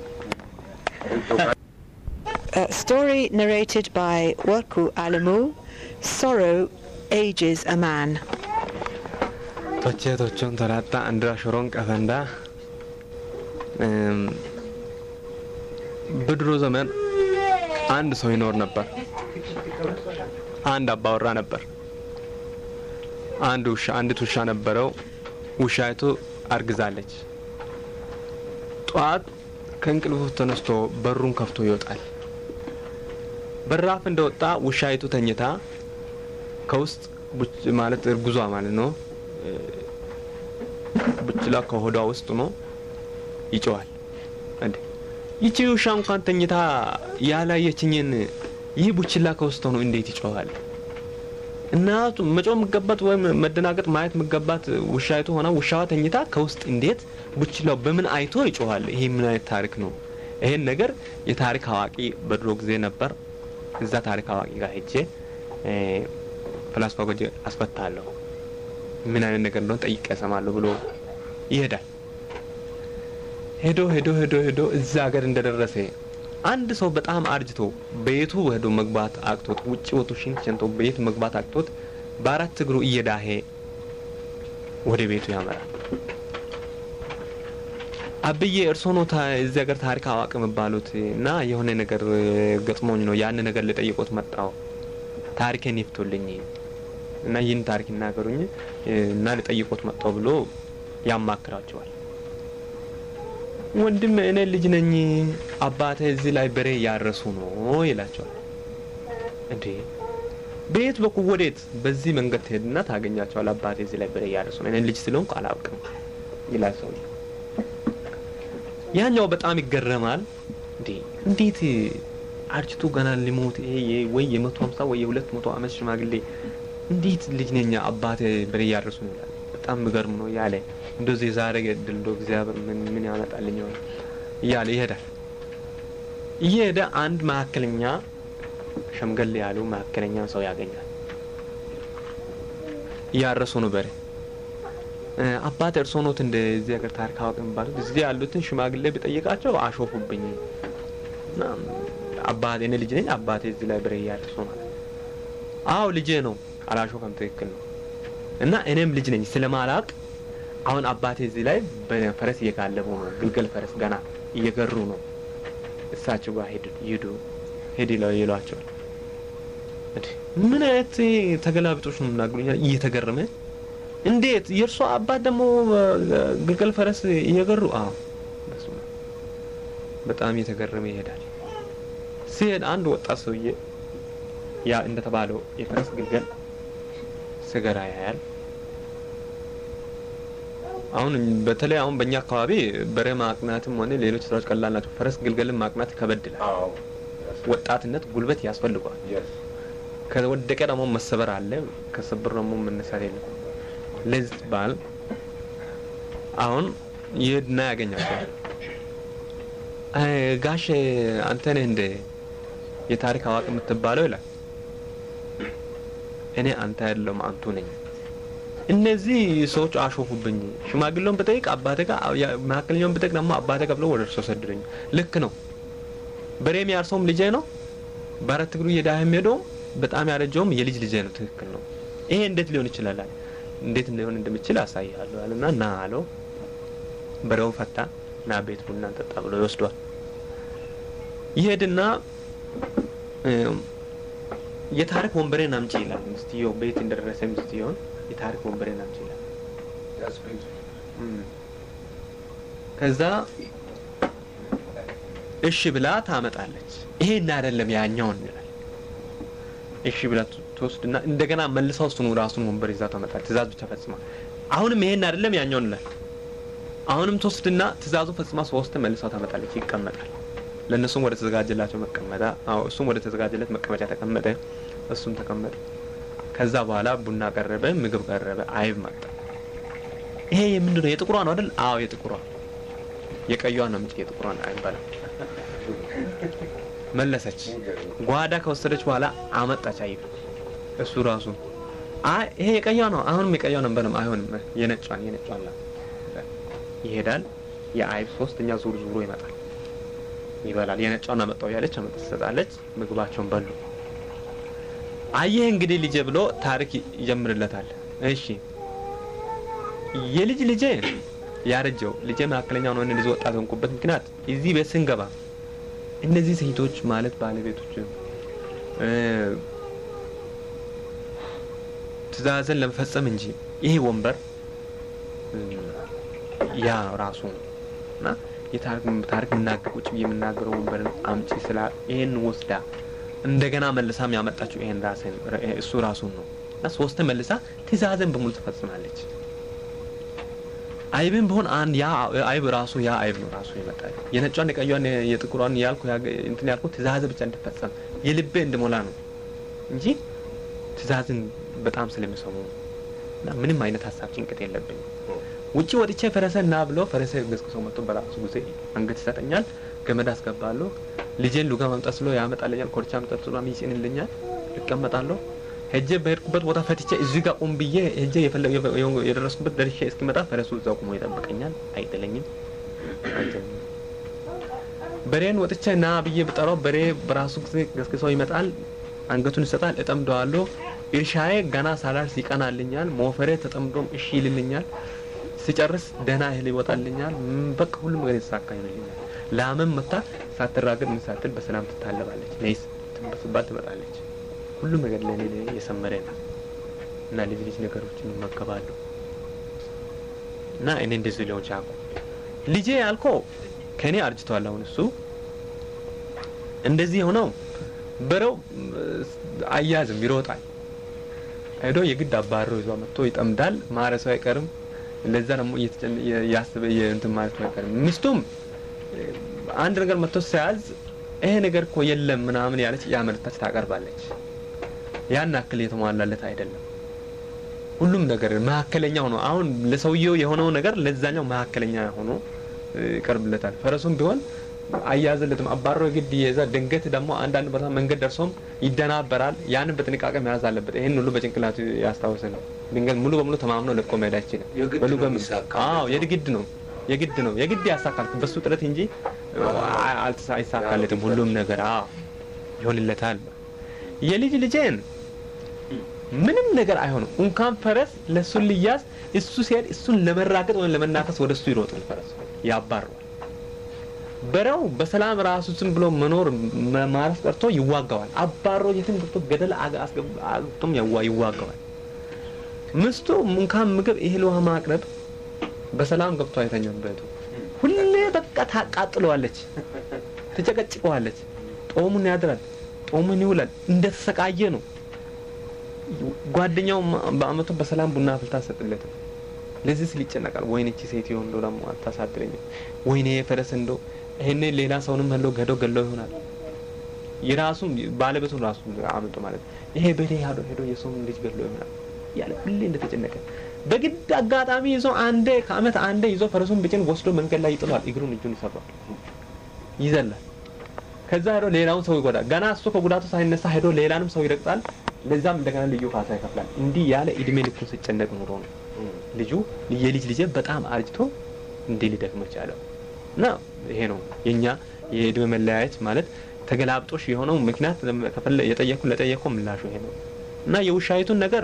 A story narrated by Warku Alamu, Sorrow Ages a Man. Toche tochon tarata andra shoron qafanda እም በድሮ ዘመን አንድ ሰው ይኖር ነበር። አንድ አባወራ ነበር። አንድ ውሻ አንዲት ውሻ ነበረው። ውሻይቱ አርግዛለች። ጧት ከእንቅልፉ ተነስቶ በሩን ከፍቶ ይወጣል። በራፍ እንደወጣ ውሻይቱ ተኝታ ከውስጥ ማለት እርጉዟ ማለት ነው ብቻላ ከሆዷ ውስጥ ነው ይጮሃል። እንዴ ይቺ ውሻ እንኳን ተኝታ ያላየችኝን ይህ ቡችላ ከውስጥ ነው እንዴት ይጮሃል? እናቱ መጮህ መገባት ወይ መደናገጥ ማየት መገባት ውሻይቱ ሆና ውሻዋ ተኝታ ከውስጥ እንዴት ቡችላው በምን አይቶ ይጮሃል? ይሄ ምን አይነት ታሪክ ነው? ይሄን ነገር የታሪክ አዋቂ በድሮ ጊዜ ነበር። እዛ ታሪክ አዋቂ ጋር ሄጄ ፍላስፋ ጎጄ አስፈታለሁ ምን አይነት ነገር ነው ጠይቄ ሰማለሁ ብሎ ይሄዳል። ሄዶ ሄዶ ሄዶ ሄዶ እዛ ሀገር እንደደረሰ አንድ ሰው በጣም አርጅቶ ቤቱ ሄዶ መግባት አቅቶት ውጪ ወጥቶ ሽንት ሸንቶ ቤት መግባት አቅቶት በአራት እግሩ እየዳሄ ወደ ቤቱ ያመራል። አብዬ እርሶ ነው እዛ ሀገር ታሪክ አዋቂ መባሉት እና የሆነ ነገር ገጥሞኝ ነው ያን ነገር ለጠይቆት መጣው ታሪኬን ይፍቱልኝ እና ይህን ታሪክ እናገሩኝ እና ለጠይቆት መጣው ብሎ ያማክራቸዋል። ወንድም እኔ ልጅ ነኝ አባቴ እዚህ ላይ በሬ ያረሱ ነው ይላቸዋል። እንዴ ቤት በኩል ወዴት? በዚህ መንገድ ሄድና ታገኛቸዋል። አባቴ እዚህ ላይ በሬ ያረሱ ነው እኔ ልጅ ስለሆንኩ አላውቅም ይላቸው። ያኛው በጣም ይገረማል። እንዴ እንዴት አርጅቱ ገና ሊሞት ይሄ ወይ የመቶ ሃምሳ ወይ የሁለት መቶ ዓመት ሽማግሌ እንዴት ልጅ ነኝ አባቴ በሬ ያረሱ ነው ይላል። በጣም በጣም ምገርም ነው ያለ እንደዚህ ዛሬ ገድል እንደው እግዚአብሔር ምን ምን ያመጣልኝ ነው ያለ ይሄዳል ይሄዳ አንድ ማከለኛ ሸምገል ያሉ ማከለኛ ሰው ያገኛል ያረሱ ነው በሬ አባት እርሶ ነው እንደዚህ ሀገር ታሪክ አዋቂም ባሉ እዚህ ያሉትን ሽማግሌ ቢጠይቃቸው አሾፉብኝ እና አባቴ እኔ ልጅ ነኝ አባቴ እዚህ ላይ በሬ ያርሱ ማለት አው ልጄ ነው አላሾፈም ትክክል ነው እና እኔም ልጅ ነኝ ስለማላቅ አሁን አባቴ እዚህ ላይ በፈረስ እየጋለቡ ነው ግልገል ፈረስ ገና እየገሩ ነው እሳቸው ጋር ሄዱ ይዱ ሄዲ ላይ ይሏቸው እዲ ምን አይነት ተገላብጦች ነው ምናግሩኛ እየተገረመ እንዴት የርሶ አባት ደግሞ ግልገል ፈረስ እየገሩ አዎ በጣም እየተገረመ ይሄዳል ሲሄድ አንድ ወጣት ሰውዬ ያ እንደተባለው የፈረስ ግልገል ሰገራ ያያል አሁን በተለይ አሁን በእኛ አካባቢ በሬ ማቅናትም ሆነ ሌሎች ስራዎች ቀላል ናቸው ፈረስ ግልገልን ማቅናት ከበድላል አዎ ወጣትነት ጉልበት ያስፈልጋል ከወደቀ ደግሞ መሰበር አለ ከሰብር ደግሞ መነሳት የለም ለዚህ ባል አሁን ይሄድና ያገኛቸው አይ ጋሽ አንተ ነህ እንደ የታሪክ አዋቂ የምትባለው ይላል እኔ አንተ አይደለም አንቱ ነኝ እነዚህ ሰዎች አሾፉብኝ ሽማግሌውን በጠይቅ አባቴ ጋር ማከለኛውን በጠይቅ ደግሞ አባቴ ጋር ብሎ ወደ እርሱ ሰደረኝ ልክ ነው በሬም ያርሰውም ልጄ ነው ባራት እግሩ የዳህም ሄዶ በጣም ያረጀውም የልጅ ልጄ ነው ትክክል ነው ይሄ እንዴት ሊሆን ይችላል እንዴት ሊሆን እንደሚችል አሳይሃለሁ አለና ና አለው በሬውን ፈታ ና ቤት ቡና እንጠጣ ብሎ ይወስዷል ይሄድና የታሪክ ወንበሬን አምጪ ይላል ምስትየው ቤት እንደደረሰ ምስትየውን የታሪክ ወንበሬን አምጪ ይላል ከዛ እሺ ብላ ታመጣለች ይሄን አይደለም ያኛውን ይላል እሺ ብላ ተወስድና እንደገና መልሰው እሱን ራሱን ወንበር ይዛ ታመጣለች ትእዛዝ ብቻ ፈጽማ አሁንም ይሄን አይደለም ያኛውን ይላል አሁንም ተወስድና ትእዛዙን ፈጽማ ሶስት መልሰው ታመጣለች ይቀመጣል ለነሱም ወደ ተዘጋጀላቸው መቀመጣ አው እሱም ወደ ተዘጋጀለት መቀመጫ ተቀመጠ እሱም ተቀመጠ ከዛ በኋላ ቡና ቀረበ ምግብ ቀረበ አይብ መጣ ይሄ ምንድነው የጥቁሯ ነው አይደል አው የጥቁሯ የቀዩዋ ነው እንጂ የጥቁሯ ነው አይባልም መለሰች ጓዳ ከወሰደች በኋላ አመጣች አይብ እሱ ራሱ አይ ይሄ የቀዩዋ ነው አሁንም የቀዩዋ ነበር አይሆንም የነጫን የነጫን ላይ ይሄዳል የአይብ ሶስተኛ ዙር ዙሮ ይመጣል ይበላል የነጫውን አመጣው ያለች አመጣለች ምግባቸውን በሉ አየህ እንግዲህ ልጄ ብሎ ታሪክ ይጀምርለታል እሺ የልጅ ልጄ ያረጀው ልጄ ማከለኛው ነው እንደዚህ ወጣት ሆንኩበት ምክንያት እዚህ ቤት ስንገባ እነዚህ ሴቶች ማለት ባለቤቶች እ ትእዛዝን ለመፈጸም እንጂ ይሄ ወንበር ያ ራሱ እና የታሪክ ታሪክ ምናገር ቁጭ የሚናገረው ወንበር አምጪ ስላ ይሄን ወስዳ እንደገና መልሳም ያመጣችው ይሄን ራስን እሱ ራሱን ነው እና ሶስት መልሳ ትእዛዝን በሙሉ ተፈጽማለች አይብን በሆን አንድ ያ አይብ ራሱ ያ አይብ ነው ራሱ ይመጣል የነጫን የቀዩን የጥቁሯን ያልኩ እንትን ያልኩ ትእዛዝ ብቻ እንድፈጸም የልቤ እንደሞላ ነው እንጂ ትእዛዝን በጣም ስለሚሰሙ እና ምንም አይነት ሐሳብ ጭንቀት የለብኝም ውጪ ወጥቼ ፈረሰና ብሎ ፈረሰ ገስከሶ መጥቶ በራሱ ጊዜ አንገት ይሰጠኛል ገመድ አስገባለሁ ልጄን ሉጋ ማምጣስሎ ያመጣልኛል ኮርቻም ተጥሎ ሚጭንልኛል እቀመጣለሁ ሄጄ በሄድኩበት ቦታ ፈትቼ እዚህ ጋር ቆም ብዬ ሄጄ የፈለገው የደረስኩበት ደርሼ እስኪመጣ ፈረሱ እዛው ቆሞ ይጠብቀኛል አይጥለኝም አይጥለኝም በሬን ወጥቼ ና ብዬ በጠራው በሬ በራሱ ጊዜ ገስከሶ ይመጣል አንገቱን ይሰጣል እጠምደዋለሁ ኢርሻዬ ገና ሳላር ሲቀናልኛል ሞፈሬ ተጠምዶም እሺ ይልልኛል ሲጨርስ ደህና እህል ይወጣልኛል በቃ ሁሉም ነገር ይሳካልኛል ላምም መጣ ሳትራገድ ምን ሳትል በሰላም ትታለባለች ነይስ ትበስባት ትመጣለች ሁሉም ነገር ለኔ የሰመረ ነው እና ልጅ ልጅ ነገሮችን መከባሉ እና እኔ እንደዚህ ሊሆን ቻኩ ልጄ ያልኮ ከኔ አርጅቷል አሁን እሱ እንደዚህ ሆነው በረው አያዝም ይሮጣል አይዶ የግድ አባሮ ይዞ መጥቶ ይጠምዳል ማረሰው አይቀርም ለዛ ደግሞ ያስበ የእንትን ማለት ነው አይቀርም ሚስቱም አንድ ነገር መጥቶ ሲያዝ ይሄ ነገር እኮ የለም ምናምን ያለች ያመልጣች ታቀርባለች ያን አክል የተሟላለት አይደለም ሁሉም ነገር ማከለኛ ሆኖ አሁን ለሰውየው የሆነው ነገር ለዛኛው ማከለኛ ሆኖ ይቀርብለታል ፈረሱም ቢሆን አያዘለትም አባሮ ግድ ይዛ ድንገት ደግሞ አንድ አንድ ቦታ መንገድ ደርሶም ይደናበራል ያን በጥንቃቄ መያዝ አለበት ይሄን ሁሉ በጭንቅላቱ ያስታውሰን ድንገት ሙሉ በሙሉ ተማምነው ለቆ መሄድ አይችልም በሉ አዎ የግድ ነው የግድ ነው የግድ ያሳካል በሱ ጥረት እንጂ አልተሳካለትም ሁሉም ነገር አዎ ይሆንለታል የልጅ ልጄን ምንም ነገር አይሆንም እንኳን ፈረስ ለሱ ልያዝ እሱ ሲሄድ እሱን ለመራገጥ ወይ ለመናከስ ወደሱ ይሮጣል ፈረስ ያባረው በረው በሰላም ራሱ ዝም ብሎ መኖር ማረፍ ቀርቶ ይዋጋዋል አባሮ የትም ገብቶ ገደል አግቶም ይዋጋዋል ምስቱ እንኳን ምግብ እህል ውሃ ማቅረብ በሰላም ገብቶ አይተኛበት ሁሌ በቃ ታቃጥለዋለች ተጨቀጭቀዋለች ጦሙን ያድራል ጦሙን ይውላል እንደተሰቃየ ነው ጓደኛው በአመቱ በሰላም ቡና አፍልታ ሰጥለት ለዚህ ሲጨነቃል ወይኔ እቺ ሴት ይሆን እንደው ደግሞ አታሳድረኝ ወይኔ ፈረስ እንደው እሄኔ ሌላ ሰውንም ሄዶ ገዶ ገለው ይሆናል የራሱም ባለቤቱ ራሱ አመጡ ማለት ይሄ በሌ ያዶ ሄዶ የሰው ልጅ ገለው ይሆናል ያለ ሁሌ እንደተጨነቀ በግድ አጋጣሚ ይዞ አንዴ ከአመት አንዴ ይዞ ፈረሱን በጭን ወስዶ መንገድ ላይ ይጥሏል እግሩን እጁን ይሰብራል ይዘላል ከዛ ሄዶ ሌላውን ሰው ይጎዳል ገና እሱ ከጉዳቱ ሳይነሳ ሄዶ ሌላንም ሰው ይረግጣል ለዛም እንደገና ልዩ ካሳ ይከፍላል እንዲህ ያለ እድሜ ልኩን ሲጨነቅ ኑሮ ነው ልጁ የልጅ ልጅ በጣም አርጅቶ እንዴ ሊደክም ይችላል እና ይሄ ነው የኛ የእድሜ መለያየት ማለት ተገላብጦሽ የሆነው ምክንያት ከፈለ የጠየቁ ለጠየቁ ምላሹ ይሄ ነው እና የውሻይቱን ነገር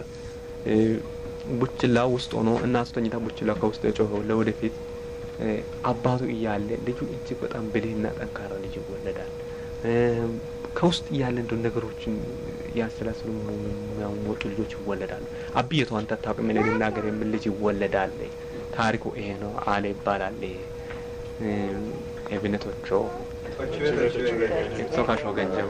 ቡችላው ውስጥ ሆኖ እናቱ ተኝታ ቡችላው ከውስጥ ጮኸው ለወደፊት አባቱ ይያለ ልጁ እጅግ በጣም ብልህና ጠንካራ ልጅ ይወለዳል ከውስጥ ያለ እንደ ነገሮችን ያሰላስሉ የሚያወጡ ልጆች ይወለዳሉ አብየቱ አንተ ታውቅም ምን ልናገር የምን ልጅ ይወለዳል ታሪኩ ይሄ ነው አለ ይባላል ኤብነቶቾ ሶካሾ ገንጀባ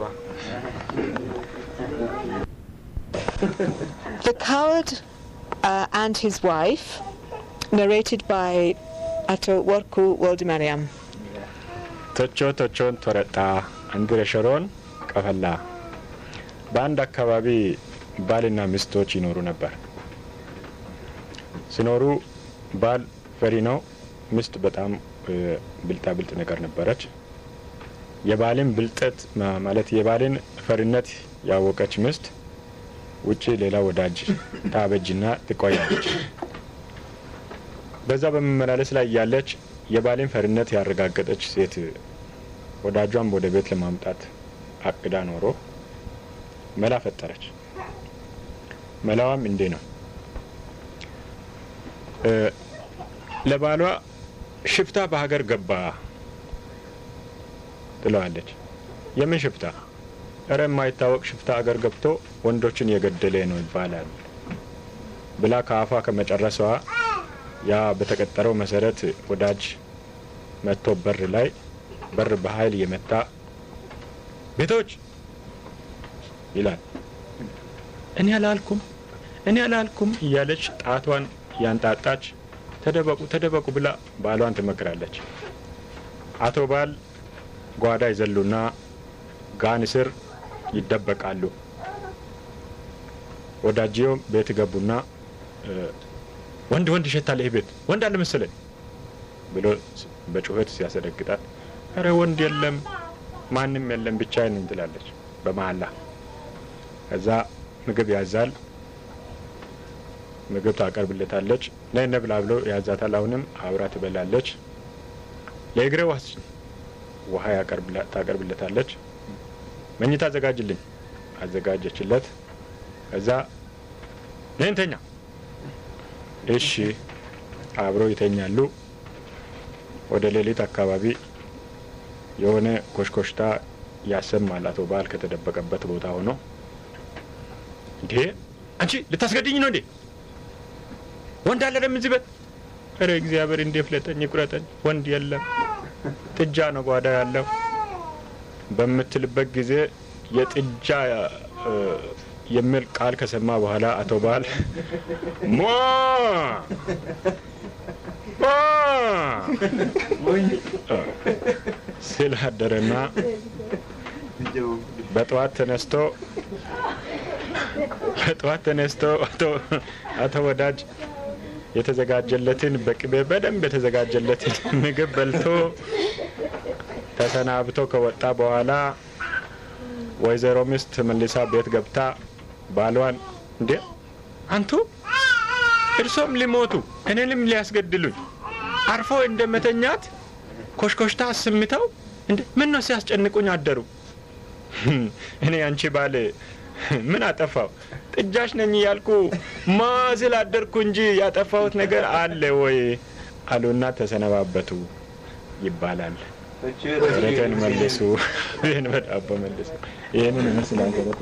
The Coward uh, and his wife, narrated by Ato Warku Woldemariam. Tocho tochon toreta andre sharon qafalla በአንድ አካባቢ ባልና ሚስቶች ይኖሩ ነበር ሲኖሩ ባል ፈሪ ነው ሚስት በጣም ብልጣ ብልጥ ነገር ነበረች የባልን ብልጠት ማለት የባልን ፈሪነት ያወቀች ሚስት ውጪ ሌላ ወዳጅ ታበጅና ትቆያለች በዛ በመመላለስ ላይ ያለች የባልን ፈሪነት ያረጋገጠች ሴት ወዳጇን ወደ ቤት ለማምጣት አቅዳ ኖሮ መላ ፈጠረች መላዋም እንዴ ነው ለባሏ ሽፍታ በሀገር ገባ ትለዋለች የምን ሽፍታ እረ የማይታወቅ ሽፍታ ሀገር ገብቶ ወንዶችን የገደለ ነው ይባላል ብላ ካፋ ከመጨረሷ ያ በተቀጠረው መሰረት ወዳጅ መጥቶ በር ላይ በር በኃይል የመታ ቤቶች ይላል እኔ አላልኩም እኔ አላልኩም እያለች ጣቷን ያንጣጣች ተደበቁ ተደበቁ ብላ ባሏን ትመክራለች አቶ ባል ጓዳ ይዘሉና ጋን ስር ይደበቃሉ ወዳጅዮ ቤት ገቡና ወንድ ወንድ ይሸታል ይሄ ቤት ወንድ አለ መሰለኝ ብሎ በጩኸት ሲያሰደግጣት አረ ወንድ የለም ማንንም የለም ብቻዬን እንትላለች በመሐላ ከዛ ምግብ ያዛል ምግብ ታቀርብለታለች ለነብላ ብሎ ያዛታል አሁንም አብራ ትበላለች ለእግረው ዋስ ውሃ ያቀርብላት ታቀርብለታለች መኝታ አዘጋጅልኝ አዘጋጀችለት ከዛ ለእንተኛ እሺ አብሮ ይተኛሉ ወደ ሌሊት አካባቢ የሆነ ኮሽኮሽታ ያሰማል አቶ ባል ከተደበቀበት ቦታ ሆኖ እንዴ አንቺ ልታስገድኝ ነው እንዴ ወንድ አለ ደም ዝበት አረ እግዚአብሔር እንደ ፍለጠኝ ቁረጠኝ ወንድ የለም ጥጃ ነው ጓዳ ያለው በመትልበት ጊዜ የጥጃ የሚል ቃል ከሰማ በኋላ አቶ ባል ሞ ሞ ስላደረና በጠዋት ተነስቶ በጠዋት ተነስቶ አቶ ወዳጅ የተዘጋጀለትን በቅቤ በደንብ የተዘጋጀለትን ምግብ በልቶ ተሰናብቶ ከወጣ በኋላ ወይዘሮ ሚስት መልሳ ቤት ገብታ ባሏን እንዴ አንቱ እርሶም ሊሞቱ እኔንም ሊያስገድሉኝ አርፎ እንደመተኛት ኮሽኮሽታ አስምተው እንዴ ምን ነው ሲያስጨንቁኝ አደሩ እኔ አንቺ ባለ ምን አጠፋው ጥጃሽ ነኝ ያልኩ ማዝል አደርኩ እንጂ ያጠፋሁት ነገር አለ ወይ አሉና ተሰነባበቱ ይባላል ረተን መልሱ ይሄን በዳቦ መልሱ ይሄንን መስላል ገበቱ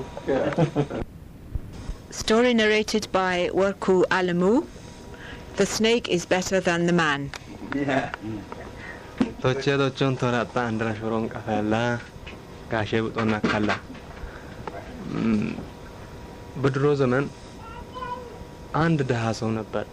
Story narrated by Warku Alamu. The snake is better than the man. Yeah. Toche tochon torata andra shoron kafala gashe butona kala. በድሮ ዘመን አንድ ደሃ ሰው ነበር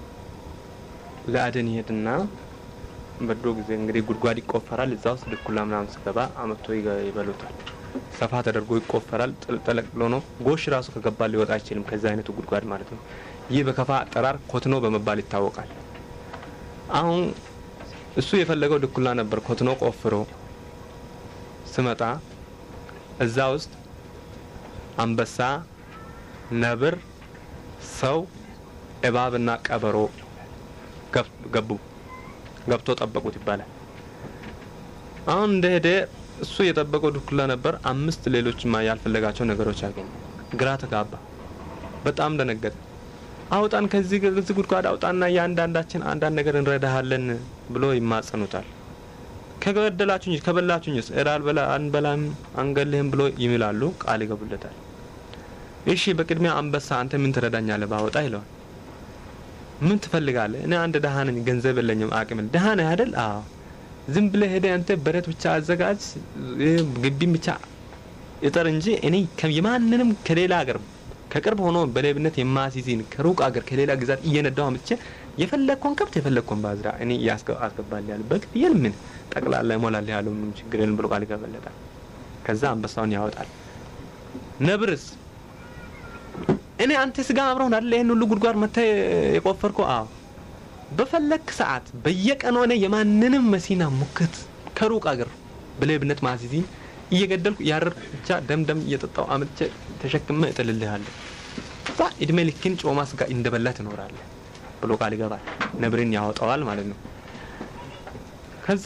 ለአደን ይሄድና በድሮ ጊዜ እንግዲህ ጉድጓድ ይቆፈራል እዛው ስልኩላ ምናምን ሲገባ አመቶ ይበሉታል ሰፋ ተደርጎ ይቆፈራል ጥልጥልቅ ነው ጎሽ ራሱ ከገባ ሊወጣ አይችልም ከዛ አይነቱ ጉድጓድ ማለት ነው ይህ በከፋ አጠራር ኮትኖ በመባል ይታወቃል አሁን እሱ የፈለገው ድኩላ ነበር ኮትኖ ቆፍሮ ስመጣ እዛ ውስጥ አንበሳ ነብር ሰው እባብና ቀበሮ ገቡ ገብቶ ጠበቁት ይባላል አሁን እንደሄደ እሱ የጠበቀው ድኩላ ነበር አምስት ሌሎችማ ያልፈለጋቸው ነገሮች አገኘ ግራ ተጋባ በጣም ደነገጠ አውጣን ከዚህ ከዚህ ጉድጓድ አውጣና ያንዳንዳችን አንዳንድ ነገር እንረዳሃለን ብሎ ይማጸኑታል ከገደላችሁኝ ከበላችሁኝስ እራልበላ አንበላም አንገልህም ብሎ ይምላሉ ቃል ይገቡለታል እሺ በቅድሚያ አንበሳ አንተ ምን ትረዳኛለህ ባወጣ ይለዋል ምን ትፈልጋለህ እኔ አንድ ደሃ ነኝ ገንዘብ የለኝም አቅም ደሃ ነህ አይደል አዎ ዝም ብለህ ሄደ አንተ በረት ብቻ አዘጋጅ ግቢም ብቻ ይጠር እንጂ እኔ ከየማንንም ከሌላ ሀገር ከቅርብ ሆኖ በሌብነት የማሲዚን ከሩቅ ሀገር ከሌላ ግዛት እየነዳው አምጥቼ የፈለከውን ከብት የፈለከውን ባዝራ እኔ ያስገባል ያልበክ ይልምን ጠቅላላ ይሞላል ያለው ምን ችግር የለም ብሎ ቃል ይገባለታል ከዛ አንበሳውን ያወጣል ነብርስ እኔ አንተ ስጋ አብረውን አይደል ይሄን ሁሉ ጉድጓድ መተ የቆፈርኩ አዎ በፈለክ ሰዓት በየቀኑ እኔ የማንንም መሲና ሙክት ከሩቅ ሀገር በሌብነት ማሲዚን እየገደልኩ ያረር ብቻ ደምደም እየጠጣው አምጥቼ ተሸክመ እጥልልሃለሁ ባ እድሜ ልክን ጮማ ስጋ እንደበላ ትኖራለህ ብሎ ቃል ይገባል ነብርን ያወጣዋል ማለት ነው ከዛ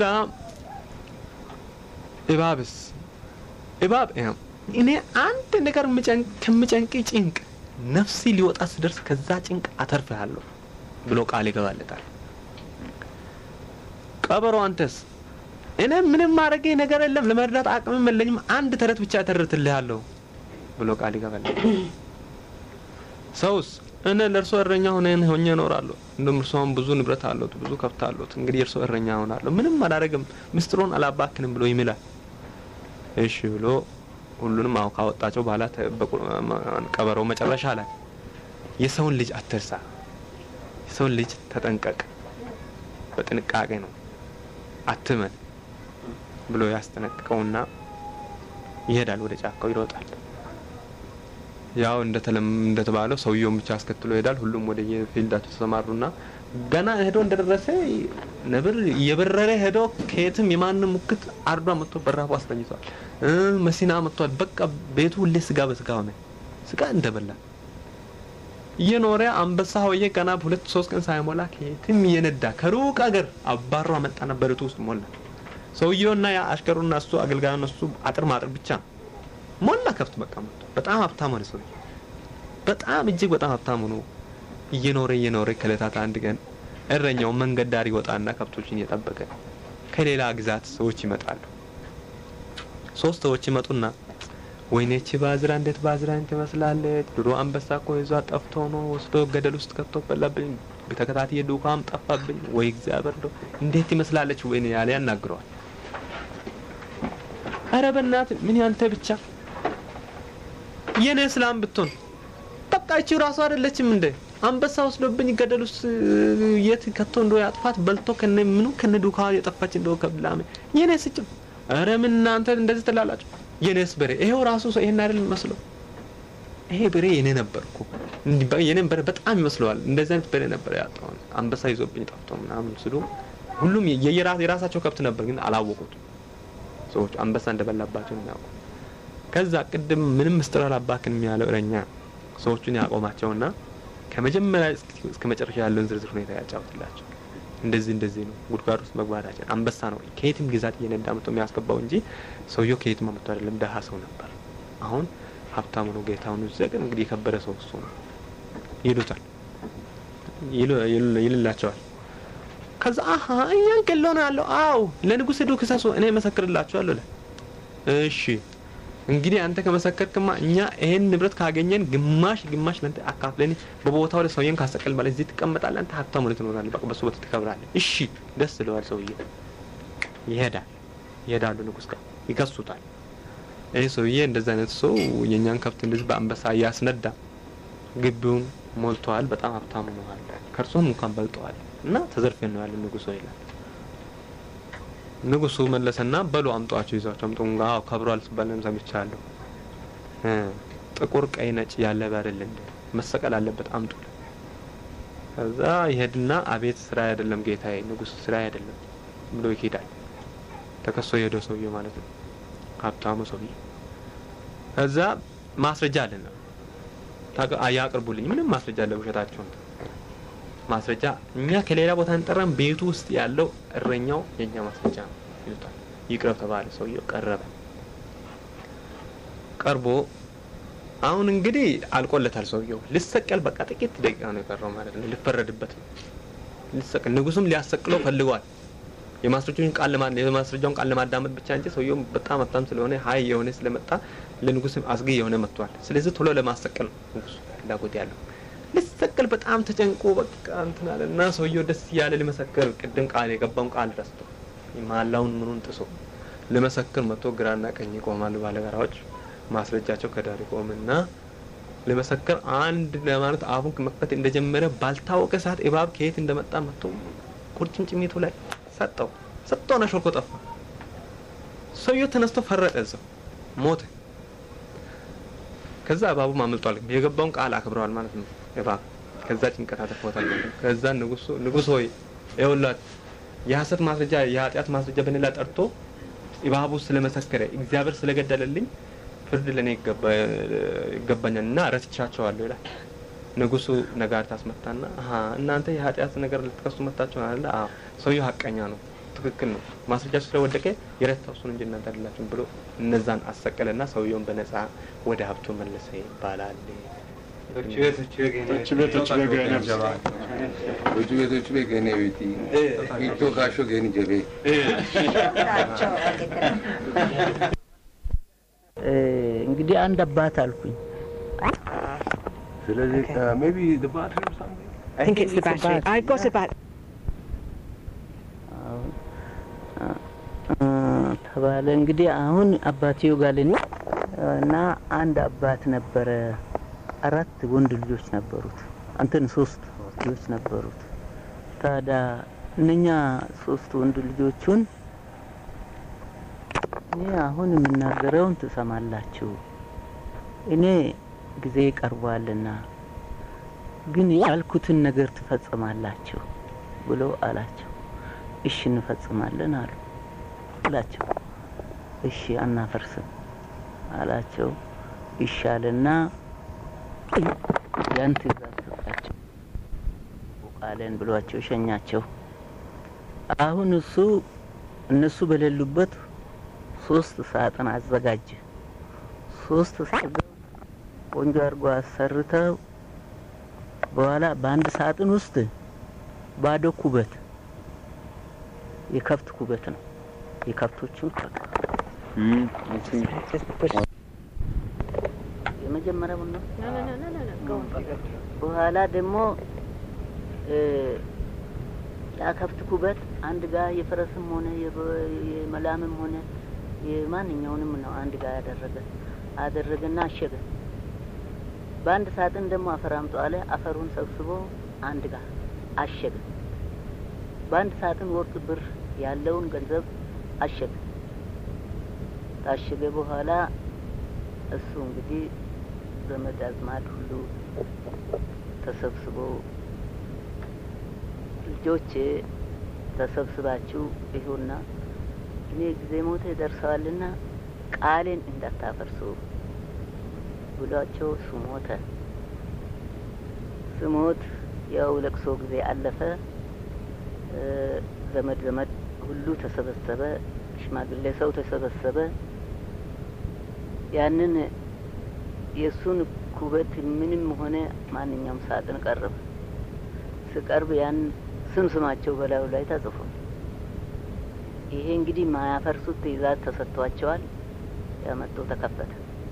እባብስ እባብ እኔ አንድ ነገር ምጨንቅ ከምጨንቅ ጭንቅ ነፍሲ ሊወጣ ሲደርስ ከዛ ጭንቅ አተርፈሃለሁ ብሎ ቃል ይገባለታል ቀበሮ አንተስ እኔ ምንም ማረጌ ነገር የለም ለመርዳት አቅም የለኝም አንድ ተረት ብቻ ተረትልሃለሁ ብሎ ቃል ይገባለታል ሰውስ እኔ ለርሶ እረኛ ሆነን ሆኜ እኖራለሁ እንደም እርሶም ብዙ ንብረት አለው ብዙ ከብት አለው እንግዲህ እርሶ እረኛ ሆናለሁ ምንም አላረግም ምስጥሩን አላባክንም ብሎ ይምላል እሺ ብሎ ሁሉንም አው ካወጣቸው በኋላ ቀበሮ መጨረሻ ላይ የሰውን ልጅ አትርሳ የሰውን ልጅ ተጠንቀቅ በጥንቃቄ ነው አትመን ብሎ ያስተነቀቀውና ይሄዳል ወደ ጫካው ይሮጣል ያው እንደተለም እንደተባለው ሰውየው ብቻ አስከትሎ ይሄዳል ሁሉም ወደ የፊልዳቸው ተሰማሩና ገና ሄዶ እንደደረሰ ነብር የበረረ ሄዶ ከየትም የማንም ሙክት አርባ መጥቶ በራፉ አስተኝቷል መሲና መጥቷል በቃ ቤቱ ሁሌ ስጋ በስጋ ሆነ ስጋ እንደበላ የኖረ አንበሳ ሆየ ገና ሁለት ሶስት ቀን ሳይሞላ ከየትም የነዳ ከሩቅ ሀገር አባሩ አመጣና በረቱ ውስጥ ሞላ ሰውየውና ያ አሽከሩና እሱ አገልጋዩና እሱ አጥር ማጥር ብቻ ሞላ ከፍት በቃ መጥቶ በጣም ሀብታም ሆነ ሰው በጣም እጅግ በጣም ሀብታም ሆኖ እየኖረ እየኖረ ከለታት አንድ ቀን እረኛው መንገድ ዳር ይወጣና ከብቶችን እየጠበቀ ከሌላ ግዛት ሰዎች ይመጣሉ ሶስት ሰዎች ይመጡና ወይኔቺ ባዝራ እንዴት ባዝራ እንት መስላለች ድሮ አንበሳ እኮ ይዟ ጠፍቶ ነው ወስዶ ገደል ውስጥ ከቶ በላብኝ በተከታታይ ዱካም ጠፋብኝ ወይ እግዚአብሔር ዶ እንዴት ይመስላለች ወይኔ ያለ ያናግረዋል አረ በእናት ምን ያንተ ብቻ የኔ እስላም ብትሆን በቃቺ ራሱ አይደለችም እንዴ አንበሳ ወስዶብኝ ገደል ውስጥ የት ከቶ እንደው ያጥፋት በልቶ ከነ ምኑ ከነ ዱካው የጠፋች እንደው ከብላም የኔ ስጭ አረ ምን እናንተ እንደዚህ ተላላችሁ የኔስ በሬ ይሄው ራሱ ሰው ይሄን አይደል መስሎ ይሄ በሬ የኔ ነበርኩ እንዲባ የኔ በሬ በጣም ይመስለዋል እንደዚህ አይነት በሬ ነበር ያጣው አንበሳ ይዞብኝ ጠፍቶ ምናምን ስሉ ሁሉም የየራስ የራሳቸው ከብት ነበር ግን አላወቁት ሰዎች አንበሳ እንደበላባቸው ነው ከዛ ቀደም ምንም ምስጥር አላባክን የሚያለው እረኛ ሰዎችን ያቆማቸውና ከመጀመሪያ እስከ መጨረሻ ያለውን ዝርዝር ሁኔታ ያጫውትላቸው እንደዚህ እንደዚህ ነው ጉድጓድ ውስጥ መግባታችን አንበሳ ነው ከየትም ግዛት እየነዳ መጥቶ የሚያስገባው እንጂ ሰውየው ከየትም መጥቶ አይደለም ደሃ ሰው ነበር አሁን ሀብታም ነው ጌታውን ዘገን እንግዲህ የከበረ ሰው እሱ ነው ይሉታል ይልላቸዋል ከዛ አሃ እኛን ገለውና ያለው አው ለንጉስ ሄዶ ከሳሱ እኔ መሰክርላችኋለሁ አለ እሺ እንግዲህ አንተ ከመሰከርክማ እኛ ይሄን ንብረት ካገኘን ግማሽ ግማሽ ለአንተ አካፍለን በቦታው ላይ ሰውየን ካሰቀል ማለት እዚህ ተቀመጣለህ አንተ ሀብታም ነው ትኖራለህ በቃ በሱ ቦታ ትከብራለህ እሺ ደስ ይለዋል ሰውየው ይሄዳል ይሄዳሉ ንጉስ ጋር ይከሱታል ይሄ ሰውዬ እንደዛ አይነት ሰው የኛን ከብት እንደዚህ በአንበሳ ያስነዳ ግቢውን ሞልቷል በጣም ሀብታም ነው አለ ከርሶም እንኳን በልጧል እና ተዘርፈን ነው ያለው ንጉስ ይላል ንጉሱ መለሰና በሉ አምጧቸው ይዛቸው አምጡንጋው ከብሯል ሲባልም ሰምቻለሁ እ ጥቁር ቀይ ነጭ ያለ ባረልን መሰቀል አለበት አምጡ ከዛ ይሄድና አቤት ስራ አይደለም ጌታዬ ንጉስ ስራ አይደለም ብሎ ይሄዳል ተከሶ የሄደው ሰውዬ ማለት ነው ሀብታሙ ሰውዬ ከዛ ማስረጃ አለና ታጋ አያቀርቡልኝ ምንም ማስረጃ አለ ውሸታቸው ማስረጃ እኛ ከሌላ ቦታ እንጠራን ቤቱ ውስጥ ያለው እረኛው የኛ ማስረጃ ይሉታል ይቅረብ ተባለ ሰውየው ቀረበ ቀርቦ አሁን እንግዲህ አልቆለታል ሰውየው ልሰቀል በቃ ጥቂት ደቂቃ ነው የቀረው ማለት ነው ልፈረድበት ልሰቀል ንጉስም ሊያሰቅለው ፈልጓል የማስረጃውን ቃል ለማን የማስረጃውን ቃል ለማዳመጥ ብቻ እንጂ ሰውየው በጣም አጣም ስለሆነ ሃይ የሆነ ስለመጣ ለንጉስም አስጊ የሆነ መጥቷል ስለዚህ ቶሎ ለማሰቀል ንጉስ ላጎት ያለው ልሰቀል በጣም ተጨንቆ በቃ እንትና አለና ሰውየው ደስ ያለ ለመሰከር ቅድም ቃል የገባውን ቃል ረስቶ ይማላውን ምኑን ጥሶ ለመሰከር መጥቶ ግራና ቀኝ ቆማሉ ባለጋራዎች ማስረጃቸው ከዳር ቆምና ለመሰከር አንድ ለማለት አፉን ከመክፈት እንደጀመረ ባልታወቀ ሰዓት እባብ ከየት እንደመጣ መጥቶ ቁርጭምጭሚቱ ላይ ሰጠው ሰጠውና ሾልኮ ጠፋ ሰውየው ተነስቶ ፈረጠ እዛው ሞተ ከዛ እባቡ ማምልጧል የገባውን ቃል አክብረዋል ማለት ነው እባብ ከዛ ጭንቀት አተፈውታል ከዛ ንጉስ ንጉስ ሆይ ይኸውላት የሐሰት ማስረጃ የኃጢአት ማስረጃ በእኔ ላይ ጠርቶ እባቡ ስለመሰከረ እግዚአብሔር ስለገደለልኝ ፍርድ ለኔ ይገባኛልና ረስቻቸዋለሁ ይላል ንጉሱ ነጋሪት አስመታና አሃ እናንተ የኃጢአት ነገር ልትከሱ መጣችሁ አይደል አዎ ሰውየው ሐቀኛ ነው ትክክል ነው ማስረጃ ስለወደቀ የረታው እሱን እንጂ እናንተ አይደላችሁ ብሎ እነዛን አሰቀለና ሰውየውን በነፃ ወደ ሀብቱ መለሰ ይባላል ቶችቤቶች በገነቶች ቶችቤቶች በገነቤቲ ኢቶ ካሾ ገኒ ጀቤ እንግዲህ አንድ አባት አልኩኝ ስለዚህ maybe the battery or something I think it's the battery I've got a battery ተባለ እንግዲህ አሁን አባቴው ጋለኝ እና አንድ አባት ነበረ አራት ወንድ ልጆች ነበሩት አንተን ሶስት ልጆች ነበሩት ታዲያ እነኛ ሶስት ወንድ ልጆቹን እኔ አሁን የምናገረውን ትሰማላችሁ እኔ ጊዜ ቀርቧልና ግን ያልኩትን ነገር ትፈጽማላችሁ ብሎ አላቸው እሺ እንፈጽማለን አሉ አላቸው እሺ አናፈርስም አላቸው ይሻልና ያንተ ዘርታቸው ቃለን ብሏቸው ሸኛቸው አሁን እሱ እነሱ በሌሉበት ሶስት ሳጥን አዘጋጀ ሶስት ሳጥን ቆንጆ አርጎ አሰርተው በኋላ በአንድ ሳጥን ውስጥ ባዶ ኩበት የከብት ኩበት ነው የከብቶቹን እም የመጀመሪያው ነው በኋላ ደግሞ ያ ከብት ኩበት አንድ ጋር የፈረስም ሆነ የመላምም ሆነ የማንኛውንም ነው አንድ ጋር ያደረገ አደረገና አሸገ በአንድ ሳጥን ደግሞ አፈር አምጡ አለ አፈሩን ሰብስቦ አንድ ጋር አሸገ በአንድ ሳጥን ወርቅ ብር ያለውን ገንዘብ አሸገ ታሸገ በኋላ እሱ እንግዲህ ዘመድ አዝማድ ሁሉ ተሰብስቦ ልጆቼ ተሰብስባችሁ ይሁንና እኔ ጊዜ ሞቴ ደርሰዋልና ቃሌን እንዳታፈርሱ ብሏቸው ስሞተ ስሞት ያው ለቅሶ ጊዜ አለፈ። ዘመድ ዘመድ ሁሉ ተሰበሰበ፣ ሽማግሌ ሰው ተሰበሰበ። ያንን የሱን ኩበት ምንም ሆነ ማንኛውም ሳጥን ቀርብ ስቀርብ ያን ስም ስማቸው በላዩ ላይ ተጽፎ ይሄ እንግዲህ ማያፈርሱት ትእዛዝ ተሰጥቷቸዋል። ያመጡ ተከፈተ።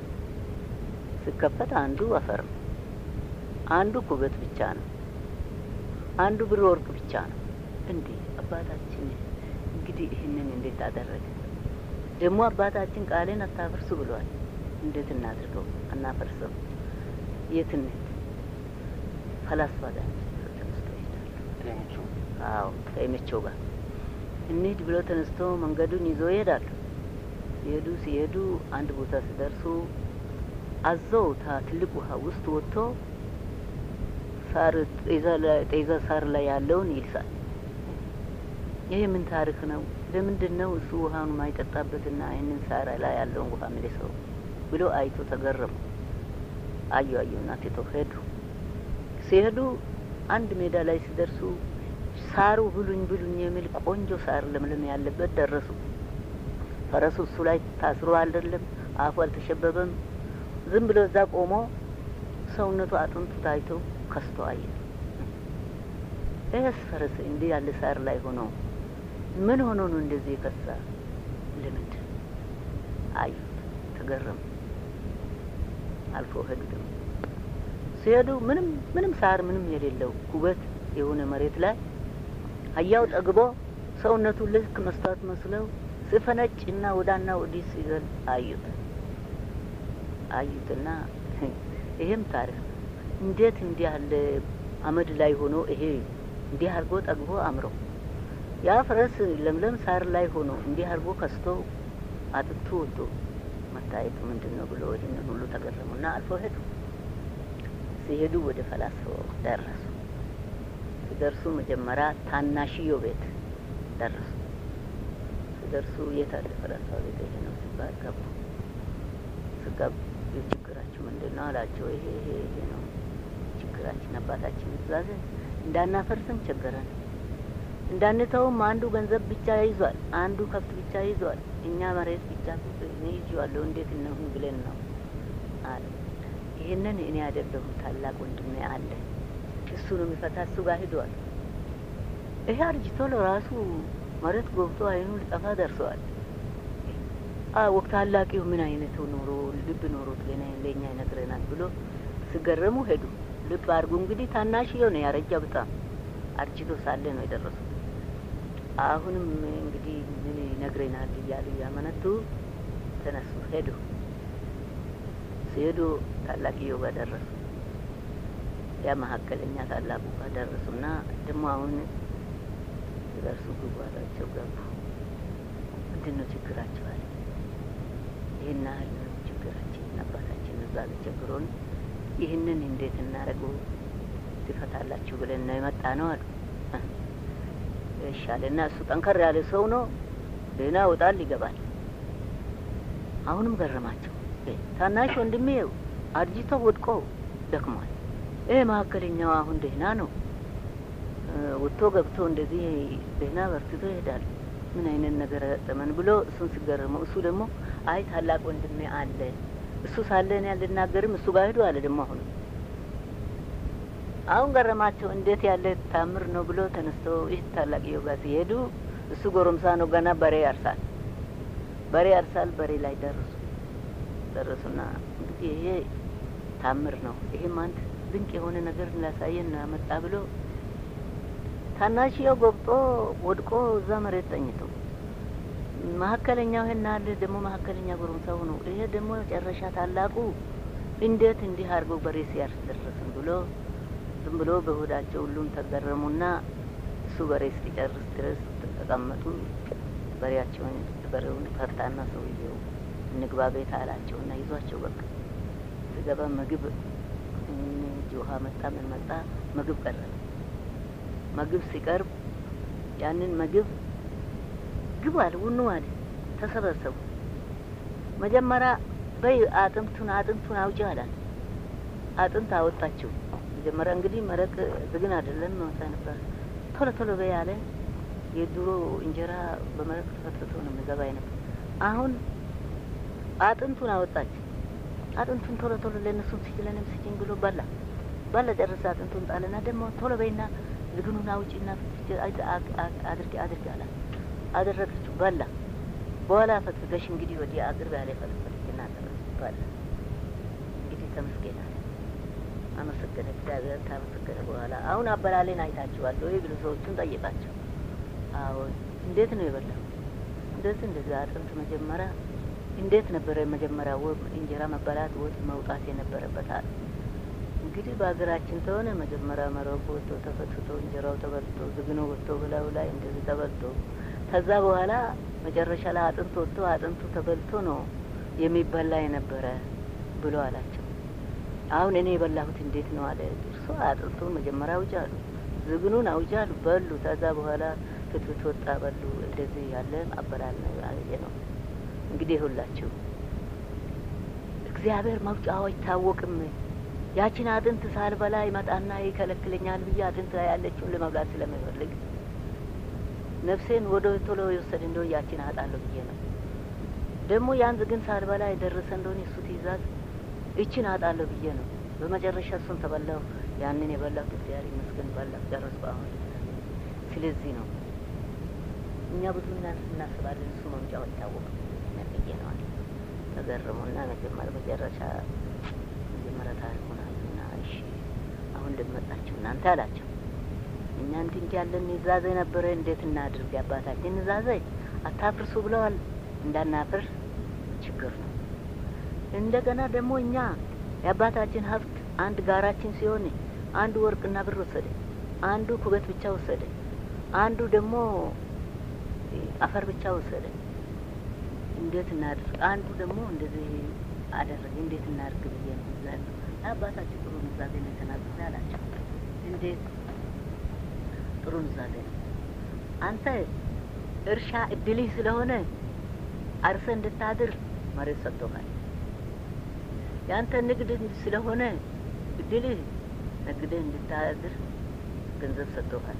ሲከፈት አንዱ አፈር ነው፣ አንዱ ኩበት ብቻ ነው፣ አንዱ ብር ወርቅ ብቻ ነው። እንዴ አባታችን እንግዲህ ይህንን እንዴት አደረገ? ደግሞ አባታችን ቃሌን አታፈርሱ ብሏል። እንዴት እናድርገው? አናፈርሰው። የት እንሂድ? ፈላስፋ ጋር ተነስቶ ይሄዳሉ። አዎ ከይመቸው ጋር እንሂድ ብሎ ተነስቶ መንገዱን ይዞ ይሄዳሉ። ሲሄዱ ሲሄዱ አንድ ቦታ ሲደርሱ አዘው ታ ትልቅ ውሃ ውስጥ ወጥቶ ሳር ጤዛ ሳር ላይ ያለውን ይልሳል። ይሄ ምን ታሪክ ነው? ለምንድን ነው እሱ ውሃውን ማይጠጣበትና ይህንን ሳር ላይ ያለውን ውሃ የሚልሰው ብሎ አይቶ ተገረሙ። አዩ አዩና ትቶ ሄዱ። ሲሄዱ አንድ ሜዳ ላይ ሲደርሱ ሳሩ ብሉኝ ብሉኝ የሚል ቆንጆ ሳር ለምለም ያለበት ደረሱ። ፈረሱ እሱ ላይ ታስሮ አይደለም፣ አፉ አልተሸበበም። ዝም ብሎ እዛ ቆሞ ሰውነቱ አጥንቱ ታይቶ ከስቶ አየ። እስ ፈረስ እንዲህ ያለ ሳር ላይ ሆኖ ምን ሆኖ ነው እንደዚህ የከሳ? ለምንድን አዩ ተገረሙ። አልፎ ሄዱ። ደግሞ ሲሄዱ ምንም ምንም ሳር ምንም የሌለው ኩበት የሆነ መሬት ላይ አያው ጠግቦ ሰውነቱ ልክ መስታወት መስለው ሲፈነጭና ወዳና ወዲህ ሲዘል አዩት። አዩትና ይሄም ታሪክ እንዴት እንዲህ ያለ አመድ ላይ ሆኖ ይሄ እንዲህ አርጎ ጠግቦ አምሮ ያ ፈረስ ለምለም ሳር ላይ ሆኖ እንዲህ አርጎ ከስቶ አጥንቱ ወጥቶ መታየቱ ምንድነው ብሎ ይሄንን ሁሉ ተገረሙና አልፎ ሄዱ። ሲሄዱ ወደ ፈላስፋው ደረሱ። ሲደርሱ መጀመሪያ ታናሽዮ ቤት ደረሱ። ሲደርሱ የት አለ ፈላስፋው ቤት? ይሄ ነው ሲባል ገቡ። ሲገቡ ችግራችሁ ምንድነው አላቸው። ይሄ ይሄ ይሄ ነው ችግራችን፣ አባታችን ትእዛዝ እንዳናፈርስም ቸገረን፣ እንዳንተውም አንዱ ገንዘብ ብቻ ይዟል፣ አንዱ ከብት ብቻ ይዟል፣ እኛ መሬት ብቻ እኔ ይዤዋለሁ፣ እንዴት ነው ብለን ነው አለ። ይሄንን እኔ አይደለሁም ታላቅ ወንድሜ አለ፣ እሱ ነው የሚፈታ፣ እሱ ጋር ሄዷል። ይሄ አርጅቶ ለራሱ መሬት ጎብቶ አይኑ ሊጠፋ ደርሰዋል። አዎ ታላቂው ምን አይነት ኖሮ ልብ ኖሮት ለኔ ለኛ ይነግረናል ብሎ ሲገረሙ ሄዱ። ልብ አድርጉ እንግዲህ ታናሽየው ነው ያረጃ፣ በጣም አርጅቶ ሳለ ነው የደረሱት። አሁንም እንግዲህ ምን ይነግረናል እያሉ ያመነቱ ተነሱ ሄዱ። ሲሄዱ ታላቂየው ጋር ደረሱ። ያ መሀከለኛ ታላቁ ጋር ደረሱና ደግሞ አሁን ደርሱ ጉባኤያቸው ገቡ። ምንድነው ችግራቸው አለ። ይሄን ያህል ችግራችን አባታችን እዛ ቸግሮን ይህንን እንዴት እናደርገው ትፈታላችሁ ብለን ነው የመጣ ነው አሉ። እሻለና እሱ ጠንከር ያለ ሰው ነው፣ ደህና ወጣል ይገባል። አሁንም ገረማቸው። ታናሽ ወንድሜው አርጅቶ ወድቆ ደክሟል፣ ይሄ መሀከለኛው አሁን ደህና ነው፣ ወጥቶ ገብቶ እንደዚህ ደህና በርትቶ ይሄዳል፣ ምን አይነት ነገር አጠመን ብሎ እሱን ሲገረመው፣ እሱ ደግሞ አይ ታላቅ ወንድሜ አለ፣ እሱ ሳለ እኔ አልናገርም፣ እሱ ጋር ሄዱ አለ። ደግሞ አሁን አሁን ገረማቸው። እንዴት ያለ ታምር ነው ብሎ ተነስቶ ይህ ታላቅየው ጋር ሲሄዱ እሱ ጎረምሳ ነው፣ ገና በሬ ያርሳል፣ በሬ ያርሳል። በሬ ላይ ደረሱ ደረሱና እንግዲህ ይሄ ታምር ነው፣ ይሄም አንድ ድንቅ የሆነ ነገር ላሳየን ነው ያመጣ ብሎ ታናሽየው ጎብጦ ወድቆ እዛ መሬት ተኝቶ መሀከለኛው ይሄን አለ ደግሞ መሀከለኛ ጎረምሳው ነው። ይሄ ደግሞ ጨረሻ ታላቁ እንዴት እንዲህ አድርገው በሬ ሲያርስ ደረስን ብሎ ዝም ብሎ በሆዳቸው ሁሉም ተገረሙና እሱ በሬ እስኪጨርስ ድረስ ተቀመጡ። በሬያቸውን በሬውን ፈታና ሰውየው እንግባ ቤት አላቸውና ይዟቸው በቃ ስገባ ምግብ ጆሃ መጣ ምን መጣ ምግብ ቀረበ። ምግብ ሲቀርብ ያንን ምግብ ግቡ አለ ውኑ አለ ተሰበሰቡ። መጀመሪያ በይ አጥንቱን አጥንቱን አውጪ አላት። አጥንት አወጣችው። መጀመሪያ እንግዲህ መረቅ ዝግን አይደለም መውጣ ነበር። ቶሎ ቶሎ በይ አለ። የድሮ እንጀራ በመረቅ ተፈትቶ ነው የሚገባ ነበር። አሁን አጥንቱን አወጣች። አጥንቱን ቶሎ ቶሎ ለነሱም ሲችለንም ሲችኝ ብሎ በላ በላ ጨረሰ። አጥንቱን ጣለና ደግሞ ቶሎ በይና ዝግኑን አውጪና አድርጊ አድርጊ አላት። አደረገችው በላ። በኋላ ፈትገሽ እንግዲህ ወዲያ አቅርብ ያለ ፈትገሽና ተመስባለ። እንግዲህ ተመስገና አመሰገነ እግዚአብሔር። ታመሰገነ በኋላ አሁን አበላሌን አይታችኋል ወይ ብሎ ሰዎቹን ጠየቃቸው። አዎ እንዴት ነው የበላው? እንዴት እንደዛ አጥንት መጀመሪያ እንዴት ነበር መጀመሪያ ወጥ እንጀራ መበላት ወጥ መውጣት የነበረበት? እንግዲህ በአገራችን ተሆነ መጀመሪያ መረቁ ወጥቶ ተፈትቶ እንጀራው ተበልቶ ዝግኖ ወጥቶ ብላው ላይ እንደዚህ ተበልቶ ከዛ በኋላ መጨረሻ ላይ አጥንት ወጥቶ አጥንቱ ተበልቶ ነው የሚበላ የነበረ ብሎ አላቸው። አሁን እኔ የበላሁት እንዴት ነው አለ። እርሱ አጥንቱን መጀመሪያ አውጫሉ ዝግኑን አውጫሉ በሉ። ከዛ በኋላ ፍትፍት ወጣ በሉ። እንደዚህ ያለ አበላል ነው ያለ ነው። እንግዲህ ሁላችሁ እግዚአብሔር መውጫው አይታወቅም። ያችን አጥንት ሳልበላ ይመጣና ይከለክለኛል ብዬ አጥንት ያለችውን ለመብላት ስለማይፈልግ ነፍሴን ወደ ቶሎ ይወሰድ እንደው ያችን አጣለሁ ብዬ ነው። ደግሞ ያን ግን ሳልበላ የደረሰ እንደሆነ እሱ ትይዛዝ እቺን አጣለሁ ብዬ ነው። በመጨረሻ እሱን ተበላው። ያንን የበላው እግዚአብሔር ይመስገን በላው ጨረስኩ። አሁን ስለዚህ ነው እኛ ብዙ እናስባለን እሱ መውጫው አይታወቅም ነብዬ ነው አለ። ተገረሙና መጀመሪያ መጨረሻ መጀመሪያ ታሪኩን አሉና እሺ አሁን እንደመጣችሁ እናንተ አላቸው። እኛ እንትን ያለን ንዛዜ ነበረ እንዴት እናድርግ? አባታችን ንዛዜ አታፍርሱ ብለዋል። እንዳናፍር ችግር ነው። እንደገና ደግሞ እኛ የአባታችን ሀብት አንድ ጋራችን ሲሆን አንዱ ወርቅና ብር ወሰደ፣ አንዱ ኩበት ብቻ ወሰደ፣ አንዱ ደግሞ አፈር ብቻ ወሰደ። እንዴት እናድርግ? አንዱ ደግሞ እንደዚህ አደረገ። እንዴት እናድርግ ብዬ ነው ዘን አባታችን ጥሩ ንዛዜ ነው ተናግረው አላቸው። እንዴት ጥሩ ንዛዜ ነው? አንተ እርሻ እድልህ ስለሆነ አርሰ እንድታድር መሬት ሰጥቶሃል። ያንተ ንግድ ስለሆነ እድልህ ነግደህ እንድታድር ገንዘብ ሰጥቶሃል።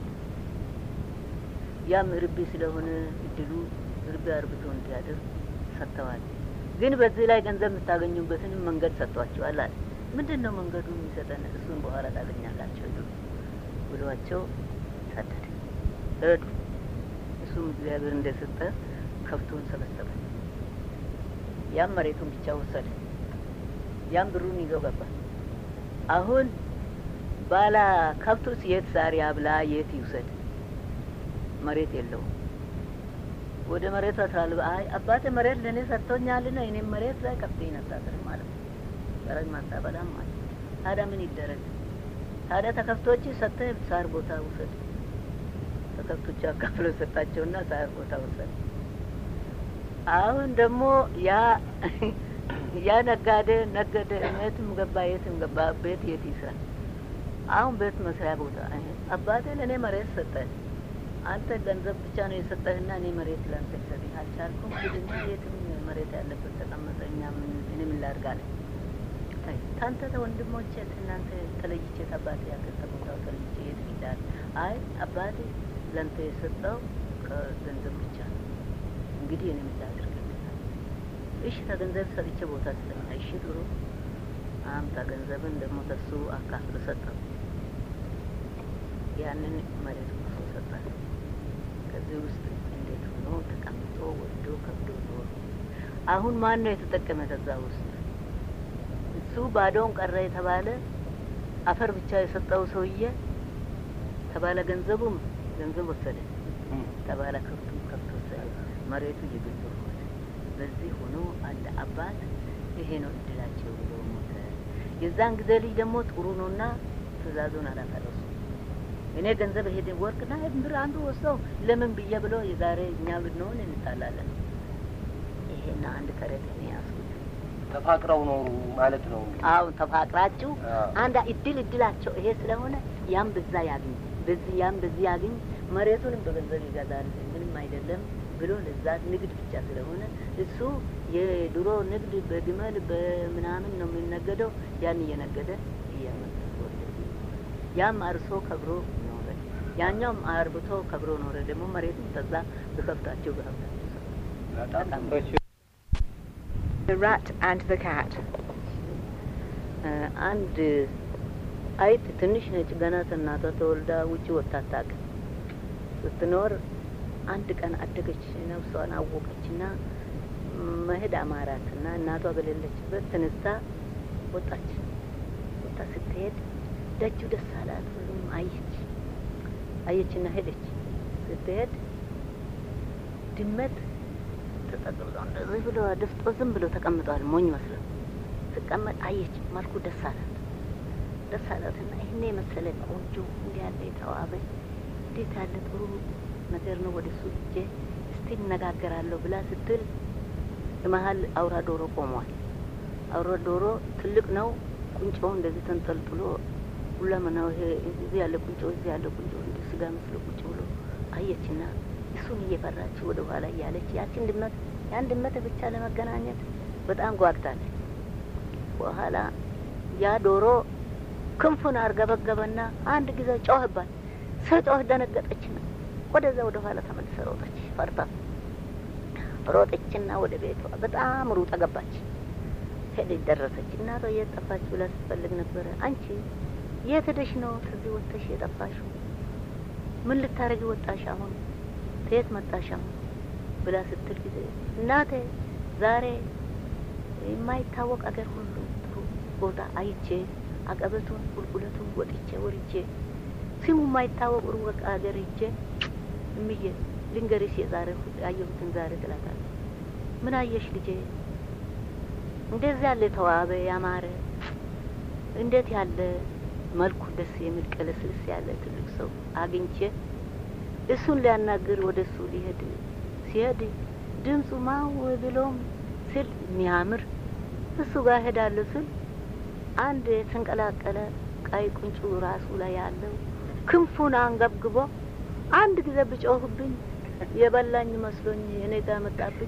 ያም ርቢ ስለሆነ እድሉ ርቢ አርብቶ እንዲያድር ሰጥተዋል። ግን በዚህ ላይ ገንዘብ የምታገኙበትን መንገድ ሰጥቷቸዋል አለ። ምንድነው መንገዱ የሚሰጠን? እሱን በኋላ ታገኛላችሁ ብሏቸው ሰደደ። ሄዱ። እሱም እግዚአብሔር እንደሰጠ ከብቱን ሰበሰበ። ያም መሬቱን ብቻ ወሰደ። ያም ብሩን ይዘው ገባ። አሁን ባላ ከብቱስ የት ሳር ያብላ የት ይውሰድ? መሬት የለውም። ወደ መሬት አታልባ አይ አባቴ መሬት ለኔ ሰጥቶኛልና እኔም መሬት ላይ ከብቴን አሳድር ማለት ነው። ሰራይ ማሳበላም ማለት ታዲያ ምን ይደረግ? ታዲያ ተከፍቶች ሰጠ ሳር ቦታ ውሰድ። ተከፍቶች አካፍሎ ሰጣቸውና ሳር ቦታ ወሰደ። አሁን ደግሞ ያ ያ ነጋዴ ነገደ እነትም ገባ የትም ገባ ቤት የት ይሰራል? አሁን ቤት መስሪያ ቦታ አባቴ ለኔ መሬት ሰጠ። አንተ ገንዘብ ብቻ ነው የሰጠህና እኔ መሬት ላንተ ሰጥቼ አልቻልኩም። ግድና የትም መሬት ያለበት ተቀመጠኛ ምን እኔ ምን ላድርጋለሁ? አይ ታንተ ተወንድሞቼ እናንተ ተለይቼ አባቴ ያከተመው ተለይቼ የት ይላል? አይ አባቴ ላንተ የሰጠው ከገንዘብ ብቻ እንግዲህ እኔ ምን ላድርግ? እሺ ተገንዘብ ሰጥቼ ቦታ ስለምን እሺ ድሮ አምጣ ገንዘብን ደግሞ ተሱ አካፍሎ ሰጠው። ያንን መሬት ወስዶ ሰጠው። ከዚህ ውስጥ እንዴት ሆኖ ተቀምጦ ወዶ ከብዶ ኖሮ አሁን ማን ነው የተጠቀመ? ከዛ ውስጥ እሱ ባዶን ቀረ የተባለ አፈር ብቻ የሰጠው ሰውዬ ተባለ። ገንዘቡም ገንዘብ ወሰደ ተባለ። ከብቱ ከብቶ ወሰደ። መሬቱ ይግል ሆነ። በዚህ ሆኖ አንድ አባት ይሄ ነው እድላቸው ብሎ ሞተ። የዛን ጊዜ ልጅ ደግሞ ጥሩ ነውና ትእዛዙን አላፈረሱ። እኔ ገንዘብ ሄደ ወርቅና ብር አንዱ ወሰው ለምን ብዬ ብሎ የዛሬ እኛ ብንሆን እንጣላለን። ይሄና አንድ ተረት ነው ያስኩት። ተፋቅረው ኖሩ ማለት ነው። አዎ ተፋቅራችሁ አንድ እድል እድላቸው ይሄ ስለሆነ ያም በዛ ያግኝ በዚህ ያም በዚህ ያግኝ መሬቱንም በገንዘብ ይገዛል ምንም አይደለም ብሎ ለዛ ንግድ ብቻ ስለሆነ እሱ የድሮ ንግድ በግመል በምናምን ነው የሚነገደው ያን እየነገደ እያመጣ ያም አርሶ ከብሮ ኖረ ያኛውም አርብቶ ከብሮ ኖረ ደግሞ መሬቱን ተዛ በከፍታቸው በከፍታቸው The rat and the cat. አንድ አይት ትንሽ ነች ገና እናቷ ተወልዳ ውጪ ወጣ ታቅ ስትኖር አንድ ቀን አደገች ነፍሷን አወቀችና መሄድ አማራትና እናቷ በሌለችበት ተነስታ ወጣች ወጣ ስትሄድ ደጁ ደስ አላት ሁሉም አየች አየችና ሄደች ስትሄድ ድመት ተጠቅሎ እንደዚህ ብሎ ደፍጦ ዝም ብሎ ተቀምጧል ሞኝ መስሎ ተቀመጥ አየች መልኩ ደስ አላት ደስ አላትና ይሄኔ መሰለ ቆንጆ እንዲያለ የተዋበ እንዴት ያለ ጥሩ ነገር ነው ወደሱ እጄ እስቲ እንነጋገራለሁ ብላ ስትል መሀል አውራ ዶሮ ቆሟል አውራ ዶሮ ትልቅ ነው ቁንጮው እንደዚህ ተንጠልጥሎ ሁሉም ነው ይሄ እዚህ ያለ ቁንጮ እዚህ ያለ ቁንጮ እንደ ስጋ መስሎ ቁጭ ብሎ አየችና እሱን እየፈራች ወደ ኋላ ያለች ያችን ድመት ያን ድመት ብቻ ለመገናኘት በጣም ጓግታለች በኋላ ያ ዶሮ ክንፉን አርገበገበና አንድ ጊዜ ጮህባት ሰጮህ ደነገጠችና ወደዛ ወደ ኋላ ተመልሳ ሮጠች ፈርታ ሮጠችና ወደ ቤቷ በጣም ሩጣ ገባች ሄደች ደረሰች እናቷ የጠፋች ብላ ስትፈልግ ነበር አንቺ የት ሄደሽ ነው ከዚህ ወጥተሽ የጠፋሽው ምን ልታረጊ ወጣሽ አሁን ከየት መጣሽ አሁን ብላ ስትል ጊዜ እናቴ ዛሬ የማይታወቅ አገር ሁሉ ጥሩ ቦታ አይቼ አቀበቱን ቁልቁለቱን ወጥቼ ወርጄ ስሙ የማይታወቅ ሩቅ አገር ሄጄ እምዬ ልንገርሽ የዛሬ ያየሁትን ዛሬ ትላታለች ምን አየሽ ልጄ እንደዚህ ያለ ተዋበ ያማረ እንዴት ያለ መልኩ ደስ የሚል ቀለስልስ ያለ ትልቅ ሰው አግኝቼ እሱን ሊያናግር ወደሱ ሊሄድ ሲሄድ ድምፁ ማው ብሎም ስል የሚያምር እሱ ጋር ሄዳለሁ ስል አንድ የተንቀላቀለ ቀይ ቁንጩ ራሱ ላይ ያለው ክንፉን አንገብግቦ አንድ ጊዜ ብጮህብኝ የበላኝ መስሎኝ እኔ ጋር መጣብኝ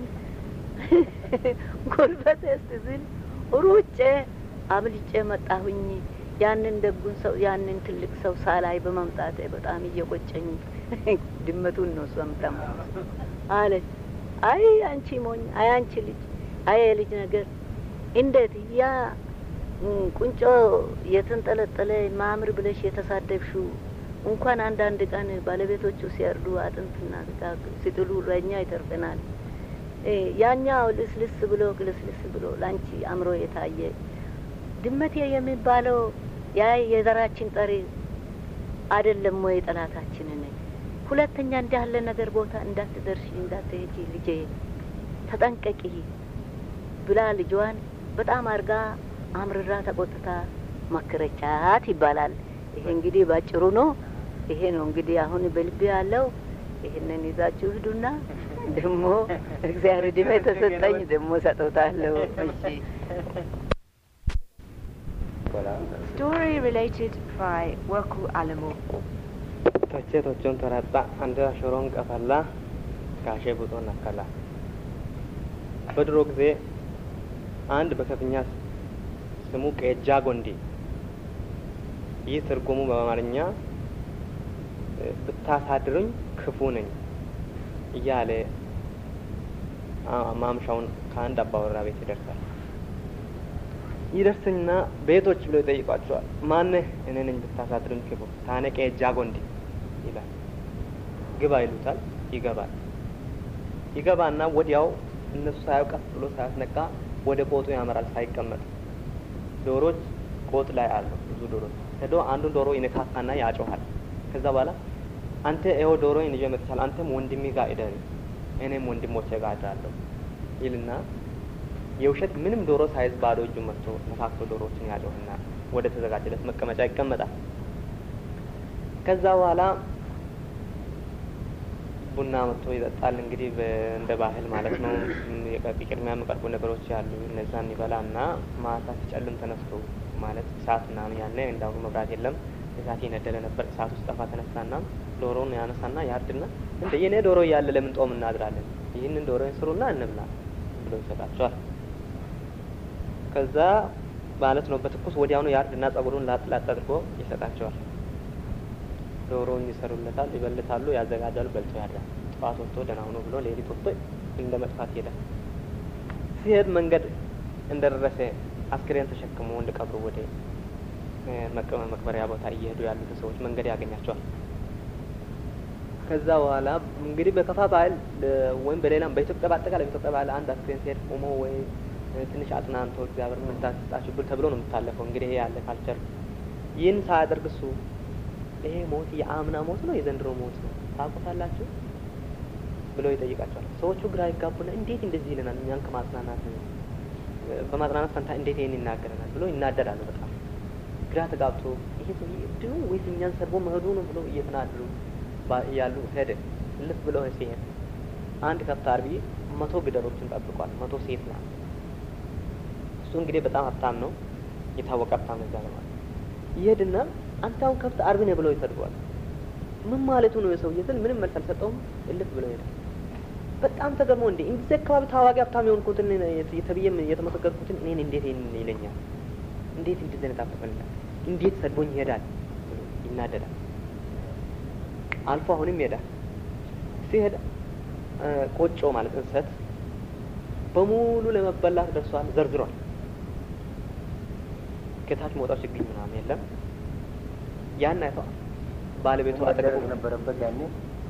ጎልበቴ ስዝል ሩጬ አብልጬ መጣሁኝ ያንን ደጉን ሰው ያንን ትልቅ ሰው ሳላይ በመምጣቴ በጣም እየቆጨኝ ድመቱን ነው ሰምተም አለች አይ አንቺ ሞኝ አይ አንቺ ልጅ አይ ልጅ ነገር እንዴት ያ ቁንጮ የተንጠለጠለ ማምር ብለሽ የተሳደብሽው እንኳን አንድ አንድ ቀን ባለቤቶቹ ሲያርዱ አጥንትና ሲጥሉ ለኛ ይተርፈናል ያኛው ልስልስ ብሎ ልስልስ ብሎ ላንቺ አምሮ የታየ ድመቴ የሚባለው ያ የዘራችን ጠሪ አይደለም ወይ ጠላታችን ነኝ ሁለተኛ እንዳለ ነገር ቦታ እንዳትደርሺ እንዳትሄጂ ልጄ ተጠንቀቂ ብላ ልጇን በጣም አርጋ አምርራ ተቆጥታ መከረቻት ይባላል ይሄ እንግዲህ ባጭሩ ነው ይሄ ነው እንግዲህ አሁን በልብ ያለው ይሄንን ይዛችሁ ሂዱና ደሞ እግዚአብሔር ድሜ ተሰጠኝ ደሞ ሰጥቶታለሁ እሺ Story related by Worku Alamo. Toche tochon torata ande shoron kafalla kashe buton nakala. በድሮ ጊዜ አንድ በከፍኛ ስሙ ቀጃ ጎንዲ ይህ ትርጉሙ በአማርኛ ብታሳድሩኝ ክፉ ነኝ እያለ ማምሻውን ከአንድ አባወራ ቤት ይደርሳል ይደርስና ቤቶች ብለው ይጠይቋቸዋል ማነህ እኔ ነኝ ብታሳድሩኝ ክፉ ታነ ቀጃ ጎንዲ ይላል ግባ ይሉታል ይገባል ይገባና ወዲያው እነሱ ሳያውቀፍ ብሎ ሳያስነቃ ወደ ቆጡ ያመራል ሳይቀመጥ ዶሮች ቆጥ ላይ አሉ ብዙ ዶሮች ሄዶ አንዱን ዶሮ ይነካካና ያጮሃል ከዛ በኋላ አንተ ኤው ዶሮ ይንጀ መጥተሃል አንተም ወንድሜ ጋር እደር እኔም ወንድሞቼ ጋር እደራለሁ ይልና የውሸት ምንም ዶሮ ሳይዝ ባዶ እጁ መጥቶ ነካክቶ ዶሮችን ያጮህና ወደ ተዘጋጀለት መቀመጫ ይቀመጣል ከዛ በኋላ ቡና መጥቶ ይጠጣል። እንግዲህ እንደ ባህል ማለት ነው። ቅድሚያ የሚቀርቡ ነገሮች ያሉ እነዛን ይበላና ማታ ሲጨልም ተነስቶ ማለት እሳት ምናምን ያለ እንዳሁኑ መብራት የለም። እሳት የነደደ ነበር። እሳት ውስጥ ጠፋ ተነሳና ዶሮውን ያነሳና ያርድና እንደ የኔ ዶሮ እያለ ለምን ጦም እናድራለን? ይህንን ዶሮ ስሩና እንብላ ብሎ ይሰጣቸዋል። ከዛ ማለት ነው በትኩስ ወዲያውኑ ያርድና ጸጉሩን ላጥ ላጥ አድርጎ ይሰጣቸዋል። ዶሮውን ይሰሩለታል፣ ይበልታሉ፣ ያዘጋጃሉ፣ በልተው ያድራል። ጠዋት ወጥቶ ደህና ሆኖ ብሎ ሌሊት ወጥቶ እንደ መጥፋት ይሄዳል። ሲሄድ መንገድ እንደደረሰ አስክሬን ተሸክሞ እንዲቀብሩ ወደ መቅበሪያ ቦታ እየሄዱ ያሉት ሰዎች መንገድ ያገኛቸዋል። ከዛ በኋላ እንግዲህ በከፋ ባህል ወይም በሌላም በኢትዮጵያ በአጠቃላይ በኢትዮጵያ ባህል አንድ አስክሬን ሲሄድ ቆሞ ወይ ትንሽ አጥናንቶ እግዚአብሔር ምን ታስጣችሁ ብል ተብሎ ነው የምታለፈው። እንግዲህ ይሄ ያለ ካልቸር ይህን ሳያደርግ እሱ ይሄ ሞት የአምና ሞት ነው የዘንድሮ ሞት ነው ታውቁታላችሁ ብሎ ይጠይቃቸዋል። ሰዎቹ ግራ ይጋቡና እንዴት እንደዚህ ይለናል እኛን ከማጽናናት በማጽናናት ፈንታ እንዴት ይሄን ይናገረናል ብሎ ይናደዳሉ። በጣም ግራ ተጋብቶ ይሄ ሰው ይድኑ ወይስ እኛን ሰርቦ መሄዱ ነው ብሎ እየተናደዱ ያሉ ሄደ። ልፍ ብሎ ሲሄድ አንድ ከብት አርቢ መቶ ግደሮችን ጠብቋል። መቶ ሴት ናት። እሱ እንግዲህ በጣም ሀብታም ነው፣ የታወቀ ሀብታም ነው ማለት ይሄድና አንተ አሁን ከብት አርቢ ነህ ብሎ ይሰድቧል። ምን ማለቱ ነው የሰው ይዘል ምንም መልስ አልሰጠውም። እልፍ ብሎ ሄደ። በጣም ተገርሞ እንዴ እንዴ አካባቢ ታዋቂ ሀብታም የሆንኩትን የተብየም የተመሰገርኩትን እኔን እንዴት ይለኛል? እንዴት እንደዚህ ተጣጣፈኛል? እንዴት ሰድቦኝ ይሄዳል? ይናደዳል። አልፎ አሁንም ይሄዳል። ሲሄድ ቆጮ ማለት እንሰት በሙሉ ለመበላት ደርሷል፣ ዘርዝሯል። ከታች መውጣት ችግኝ ምናምን የለም። ያን አይቶ ባለቤቱ አጠገቡ ነበረበት ያኔ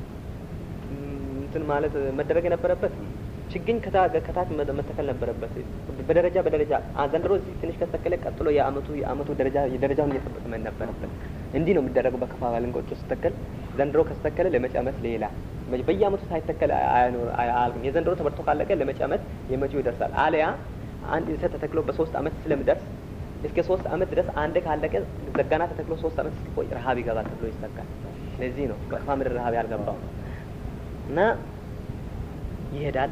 እንትን ማለት መደረግ የነበረበት ችግኝ ከታች መተከል ነበረበት። በደረጃ በደረጃ ዘንድሮ እዚህ ትንሽ ከተከለ ቀጥሎ የአመቱ የአመቱ ደረጃ የደረጃውን እየጠበቀ መን ነበረበት። እንዲህ ነው የሚደረገው በከፋ ባልን ቆጮ ስተከል ዘንድሮ ከስተከለ ለመጪ አመት ሌላ በየአመቱ ሳይተከል አይኖር አያልቅም። የዘንድሮ ተመርቶ ካለቀ ለመጪ አመት የመጪው ይደርሳል። አለያ አንድ እንሰት ተተክሎ በሶስት አመት ስለሚደርስ እስከ ሶስት አመት ድረስ አንድ ካለቀ ዘጋና ተተክሎ ሶስት አመት እስኪቆይ ረሃብ ይገባል ተብሎ ይሰጋል። ለዚህ ነው በከፋ ምድር ረሃብ ያልገባው እና ይሄዳል።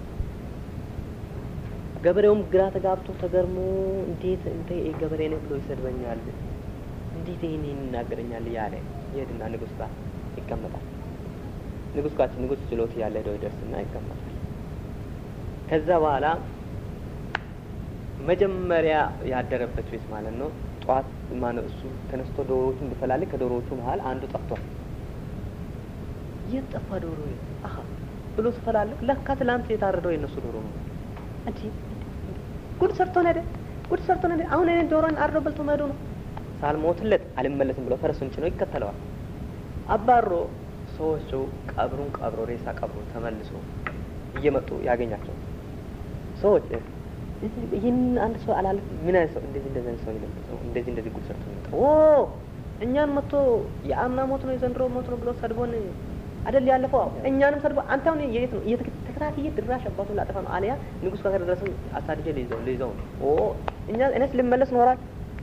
ገበሬውም ግራ ተጋብቶ ተገርሞ እንዴት እንተ ገበሬ ነህ ብሎ ይሰድበኛል፣ እንዴት ይሄን ይናገረኛል ያለ ይሄድና ንጉስ ጋር ይቀመጣል። ንጉስ ጋር ንጉስ ችሎት ያለ ሄዶ ይደርስና ይቀመጣል። ከዛ በኋላ መጀመሪያ ያደረበት ቤት ማለት ነው ጧት ማነው እሱ ተነስቶ ዶሮዎቹን ቢፈላልግ ከዶሮዎቹ መሃል አንዱ ጠፍቷል። የጠፋ ዶሮ አሃ ብሎ ሲፈላልግ ለካ ትላንት የታረደው የነሱ ዶሮ ነው። እንዴ ጉድ ሰርቶ ነደ ጉድ ሰርቶ ነደ አሁን እኔ ዶሮን አርዶ በልቶ መሄዱ ነው። ሳልሞትለት አልመለስም ብሎ ፈረሱን ጭኖ ይከተለዋል። አባሮ ሰዎቹ ቀብሩን ቀብሮ ሬሳ ቀብሮ ተመልሶ እየመጡ ያገኛቸው ሰዎች ይህን አንድ ሰው አላልፍ ምን አይነት ሰው እንደዚህ እንደዚህ ሰው ይለምጥ ነው እንደዚህ እንደዚህ ጉድ ሰርቶ ነው ኦ እኛን መጥቶ የአምና ሞት ነው የዘንድሮ ሞት ነው ብሎ ሰድቦን አይደል ያለፈው እኛንም ሰድቦ አንተ አሁን የት ነው እየተከታተየ ድራሽ አባቱ ላጠፋ ነው አለያ ንጉስ ጋር ደረሰን አሳድጀ ለይዘው ለይዘው ኦ እኛ እኔስ ልመለስ ኖራል።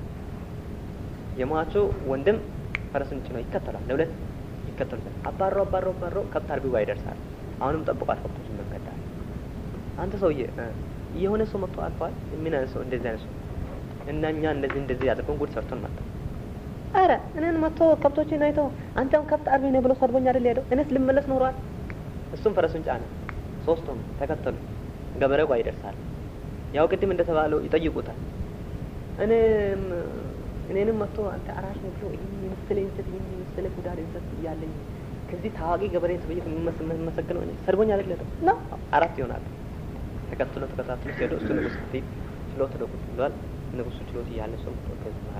የሟቹ ወንድም ፈረሱን ጭኖ ይከተላል። ለሁለት ይከተሉታል። አባሮ አባሮ አባሮ ከብት አርቢው ጋር ይደርሳል። አሁንም ጠብቋት ከብቶችን መንገዳል። አንተ ሰውዬ የሆነ ሰው መጥቶ አልፏል። ምን አይነት ሰው እንደዚህ አይነት ሰው እና እኛ እንደዚህ እንደዚህ ያደርገን ጉድ ሰርቶን መጣ። አረ እኔን መጥቶ ከብቶችን አይቶ አንተም ከብት አርቢ ነህ ብሎ ሰድቦኝ አይደል ሄደው እኔስ ልመለስ ኖሯል። እሱም ፈረሱን ጫነ። ሶስቱም ተከተሉ። ገበሬው ጋር ይደርሳል። ያው ቅድም እንደተባለው ይጠይቁታል። እኔም እኔንም መጥቶ አንተ አራሽ ነህ ብሎ ይሄን ምስለ እንሰት ይሄን ምስለ ጉዳድ እንሰት ያለኝ ከዚህ ታዋቂ ገበሬ ሰውዬ የምመሰግነው እኔ ሰድቦኝ አይደል ሄደው እና አራት ይሆናል። ተከትሎ ተከታትሎ ሄዶ እሱ ንጉስ ፊት ችሎት ተደቁት ብሏል። ንጉሱ ችሎት ያለ ሰው ከዚህ በኋላ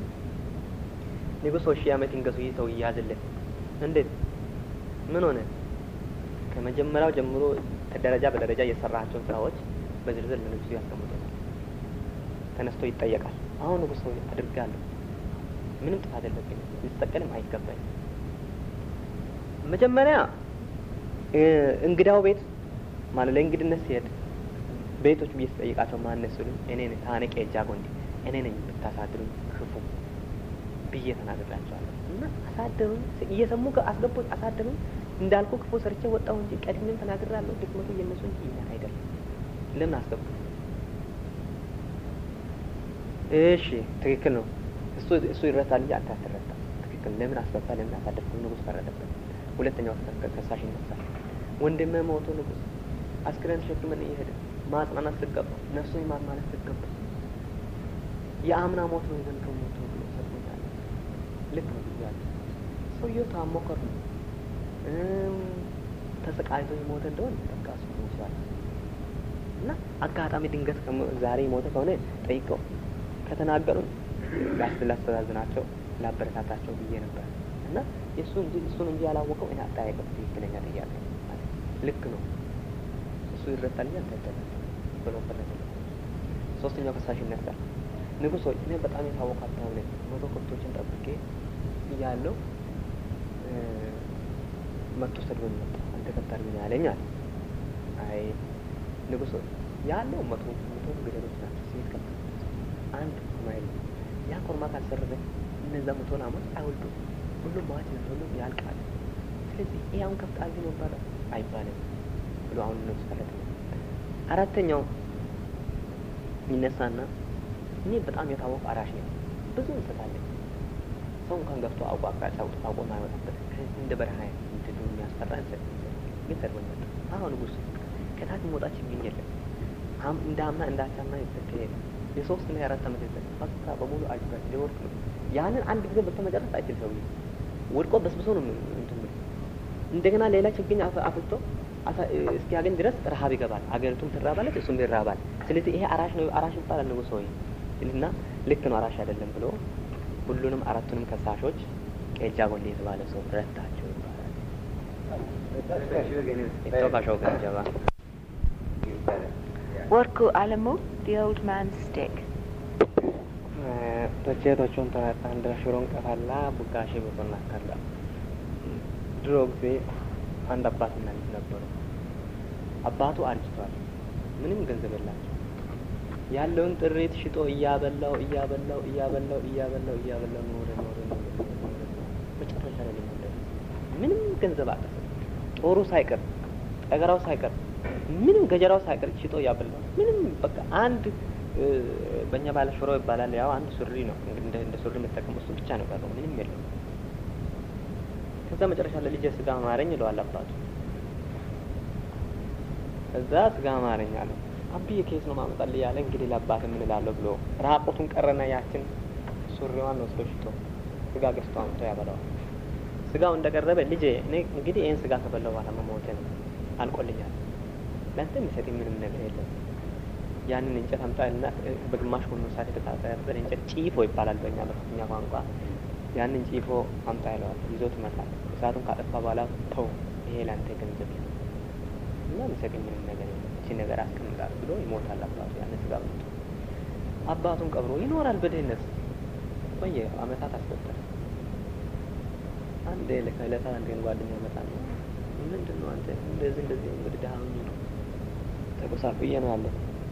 ንጉሱ ሺህ ዓመት እንገሱ ይተው ይያዝለት እንዴት ምን ሆነ? ከመጀመሪያው ጀምሮ ከደረጃ በደረጃ የሰራቸው ስራዎች በዝርዝር ለንጉሱ ያስቀምጣል። ተነስቶ ይጠየቃል። አሁን ንጉሱ አድርጋለሁ ምንም ጥፋት የለብኝም ልስተቀልም አይገባኝ። መጀመሪያ እንግዳው ቤት ማለት ለእንግድነት ሲሄድ ቤቶች ቢጠይቃቸው ማን ነው ሲሉ እኔ ነኝ ታነቀ ጃጎንዲ እኔ ነኝ ብታሳድሩኝ ክፉ ብዬ ተናግሬያቸዋለሁ እና አሳደሩኝ እየሰሙ አስገቡኝ አሳደሩኝ እንዳልኩ ክፉ ሰርቼ ወጣሁ እንጂ ቀድሜም ተናግራለሁ። ድክመቱ የነሱ እንጂ የኛ አይደለም። ለምን አስገቡ? እሺ ትክክል ነው። እሱ እሱ ይረታል እንጂ አንተ አትረታም። ትክክል። ለምን አስገባ? ለምን አሳደርኩ? ንጉስ ፈረደበት። ሁለተኛው ተከሳሽ ይነሳል። ወንድሜ ሞቶ ንጉስ አስክሬን ተሸክመን እየሄደ ማጽናናት ሲገባ ነፍሱን ይማር ማለት ሲገባ የአምና ሞት ነው ዘንድሮ ሞት ነው ብሎ ሰጥቶኛል። ልክ ነው ብያለሁ። ሰውየው ታሞ ከርሞ ተሰቃይቶ የሞተ እንደሆነ በቃ እሱ ሞቷል እና አጋጣሚ ድንገት ዛሬ ሞተ ከሆነ ጠይቀው ከተናገሩ ላስተላስተዛዝናቸው ላበረታታቸው ብዬ ነበር እና የሱ እንጂ እሱን እንጂ ያላወቀው እኔ አጣየቀው ትክክለኛ ጥያቄ ማለት ልክ ነው። እሱ ይረታል ያንተተለ ብሎ ፈለገ። ሶስተኛው ከሳሽ ይነሳል። ንጉሥ ሆይ እኔ በጣም የታወቀ ሀብታም ነኝ። መቶ ከብቶችን ጠብቄ እያለሁ መጥቶ ሰድቦኝ መጣ። አንተ ከብታር ምን ያለኝ አለ። አይ ንጉሥ ሆይ ያለው መቶ መቶ ግደሎች ናቸው። ሴት ከብት አንድ ማይል ያ ኮርማ ካልሰረዘ እነዛ መቶ ላሞች አይወልዱም። ሁሉም ማች ነው፣ ሁሉም ያልቃል። ስለዚህ ያውን ከብት አልቢ ነው ባለ አይባልም ብሎ አሁን ነው ሰለተ። አራተኛው ይነሳና እኔ በጣም የታወቀ አራሽ ነኝ። ብዙ እንሰጣለኝ። ሰው እንኳን ገብቶ አውቆ አቅጣጫ አውጥቶ አውቆ ማይወጣበት እንደ በረሃ እንትን የሚያስፈራ እንሰጥ ግን ሰድቦኝ መጣ። አሁን ንጉሥ ከታች መውጣት ችግኝ የለም። አም እንዳማ እንዳቻማ ይተከለ የሶስት እና የአራት ዓመት ይዘት በቃ በሙሉ አጅበት ሊወርቅ ነው። ያንን አንድ ጊዜ በተመጨረስ አይችል ሰው ወድቆ በስብሶ ነው እንትን ብሎ እንደገና ሌላ ችግኝ አፍልቶ እስኪያገኝ ድረስ ረሃብ ይገባል። አገሪቱም ትራባለች፣ እሱም ይራባል። ስለዚህ ይሄ አራሽ ነው አራሽ ይባላል ንጉሥ ሆይ እና ልክ ነው አራሽ አይደለም ብሎ ሁሉንም አራቱንም ከሳሾች ቄጃ ጎሌ የተባለ ሰው ረታቸው ይባላል። ኢትዮጵያው ገንጀባ ወርቁ አለሙ the old man's stick ተጨቶቹን ተራጣ እንደ ሽሮን ቀፋላ ቡጋሽ በቆና ካላ ድሮ ጊዜ አንድ አባትና ልጅ ነበሩ። አባቱ አርጅቷል። ምንም ገንዘብ የላቸው። ያለውን ጥሪት ሽጦ እያበላው እያበላው እያበላው እያበላው እያበላው ኖረ ኖረ ኖረ መጨረሻ ላይ ሞተ። ምንም ገንዘብ አጣ። ጦሩ ሳይቀር ጠገራው ሳይቀር ምንም ገጀራው ሳይቀር ሽጦ እያበላው ምንም በቃ አንድ በእኛ ባለ ሽሮ ይባላል። ያው አንድ ሱሪ ነው እንደ እንደ ሱሪ መጠቀም እሱ ብቻ ነው ቀረው። ምንም የለም። ከዛ መጨረሻ ላይ ልጅ ስጋ ማረኝ ይለዋል አባቱ። ከዛ ስጋ ማረኝ አለ። አብዬ ኬስ ነው ማመጣልህ ያለ እንግዲህ ለአባት ምን እላለሁ ብሎ ራቆቱን ቀረና ያችን ሱሪዋን ወስዶ ሽጦ ስጋ ገዝቶ አምጥቶ ያበላዋል። ስጋው እንደቀረበ ልጄ እኔ እንግዲህ ይሄን ስጋ ከበላው በኋላ መሞቴ ነው አልቆልኛል። ለአንተ የሚሰጥ ምንም ነገር የለም። ያንን እንጨት አምጣልና በግማሽ ሆኖ ሳት ተጣጣ እንጨት ጪፎ ይባላል በእኛ በእኛ ቋንቋ። ያንን ጪፎ አምጣ ይለዋል። ይዞት ይመጣል። እሳቱን ካጠፋ በኋላ ተው ይሄ ላንተ ገንዘብ ነው እና የሚሰጥ ምንም ነገር የለም። እቺ ነገር አስቀምጣት ብሎ ይሞታል አባቱ። ያንን ስጋ በልቶ አባቱን ቀብሮ ይኖራል በድህነት ቆየ። አመታት አስቆጠረ። አንዴ ለከለታ አንድ ቀን ጓደኛ ይመጣል። ምንድነው አንተ እንደዚህ እንደዚህ እንግዲህ ዳውን ነው ተቆሳፍዬ ነው ያለው።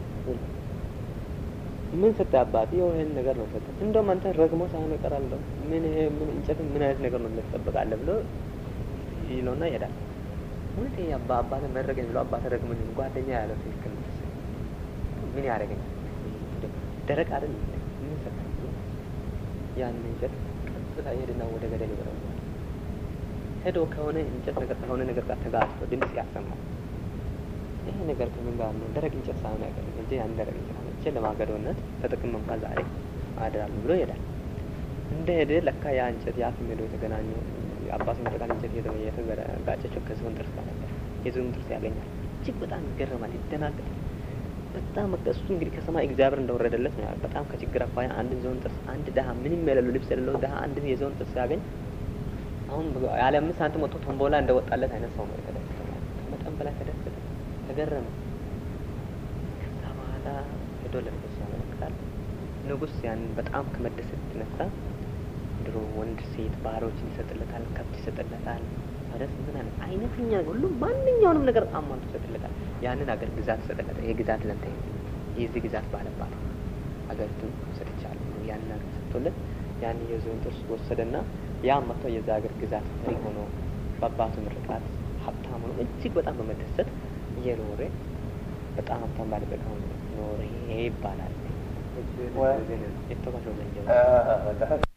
ምን ሰጠህ አባቴ? ይሄን ነገር ነው ሰጠህ። እንደውም አንተ ረግሞ ሳይሆን ይቀራል። እንደውም ምን ይሄ ምን እንጨት ምን አይነት ነገር ነው ልትጠብቃለህ ብሎ ይለውና ይሄዳል። ወንቴ አባ አባቴ መረገኝ ብሎ አባቴ ረግሞኝ ጓደኛ ያለው ትክክል ነው። ምን ያደርገኝ ደረቅ አይደል? ምን ሰጠህ? ያን እንጨት ቀጥታ ይሄድና ወደ ገደል ይወረወራል። ሄዶ ከሆነ እንጨት ነገር ከሆነ ነገር ጋር ተጋጭቶ ድምጽ ያሰማል። ይሄ ነገር ከምን ጋር ነው? ደረቅ እንጨት ሳይሆን አይቀርም እንጂ ያን ደረቅ እንጨት አለች ለማገዶነት ተጠቅመን እንኳን ዛሬ አድራለሁ ብሎ ይሄዳል። እንደ ሄደ ለካ ያ እንጨት ያ ከመዶ የተገናኙ አባቱ መረቃን እንጨት የተጋጨችው ከዝሆን ጥርስ ጋር ነበር። የዝሆን ጥርስ ያገኛል። እጅግ በጣም ይገረማል፣ ይደናገጣል። በጣም እሱ እንግዲህ ከሰማይ እግዚአብሔር እንደወረደለት ነው። በጣም ከችግር አኳያ አንድ ዝሆን ጥርስ አንድ ደሃ ምንም የሌለው ልብስ የሌለው ደሃ አንድ የዝሆን ጥርስ ያገኝ አሁን ያለ አምስት ሳንቲም ወጥቶ ቶምቦላ እንደወጣለት አይነት ሰው ነው የተደሰተው። በጣም በላይ ተደሰተ፣ ተገረመ። ከዛ በኋላ ሄዶ ለንጉሥ ያመለክታል። ንጉሥ ያንን በጣም ከመደሰት የተነሳ ድሮ ወንድ ሴት ባሮችን ይሰጥለታል፣ ከብት ይሰጥለታል፣ ፈረስ ምን አይነት አይነተኛ ሁሉ ማንኛውንም ነገር አሟልቶ ይሰጥለታል። ያንን አገር ግዛት ይሰጥለታል። ይሄ ግዛት ለንተ የዚህ ግዛት ባለባት አገሪቱን ሰጥቻለሁ። ያንን አገር ሰጥቶለት ያን የዝሆን ጥርስ ወሰደና ያ መጥቶ የዛ ሀገር ግዛት መሪ ሆኖ በአባቱ ምርቃት ሀብታም ሆኖ እጅግ በጣም በመደሰት እየኖረ በጣም ሀብታም ባለበት ኖረ ይባላል። የተባለው ዘንጀባ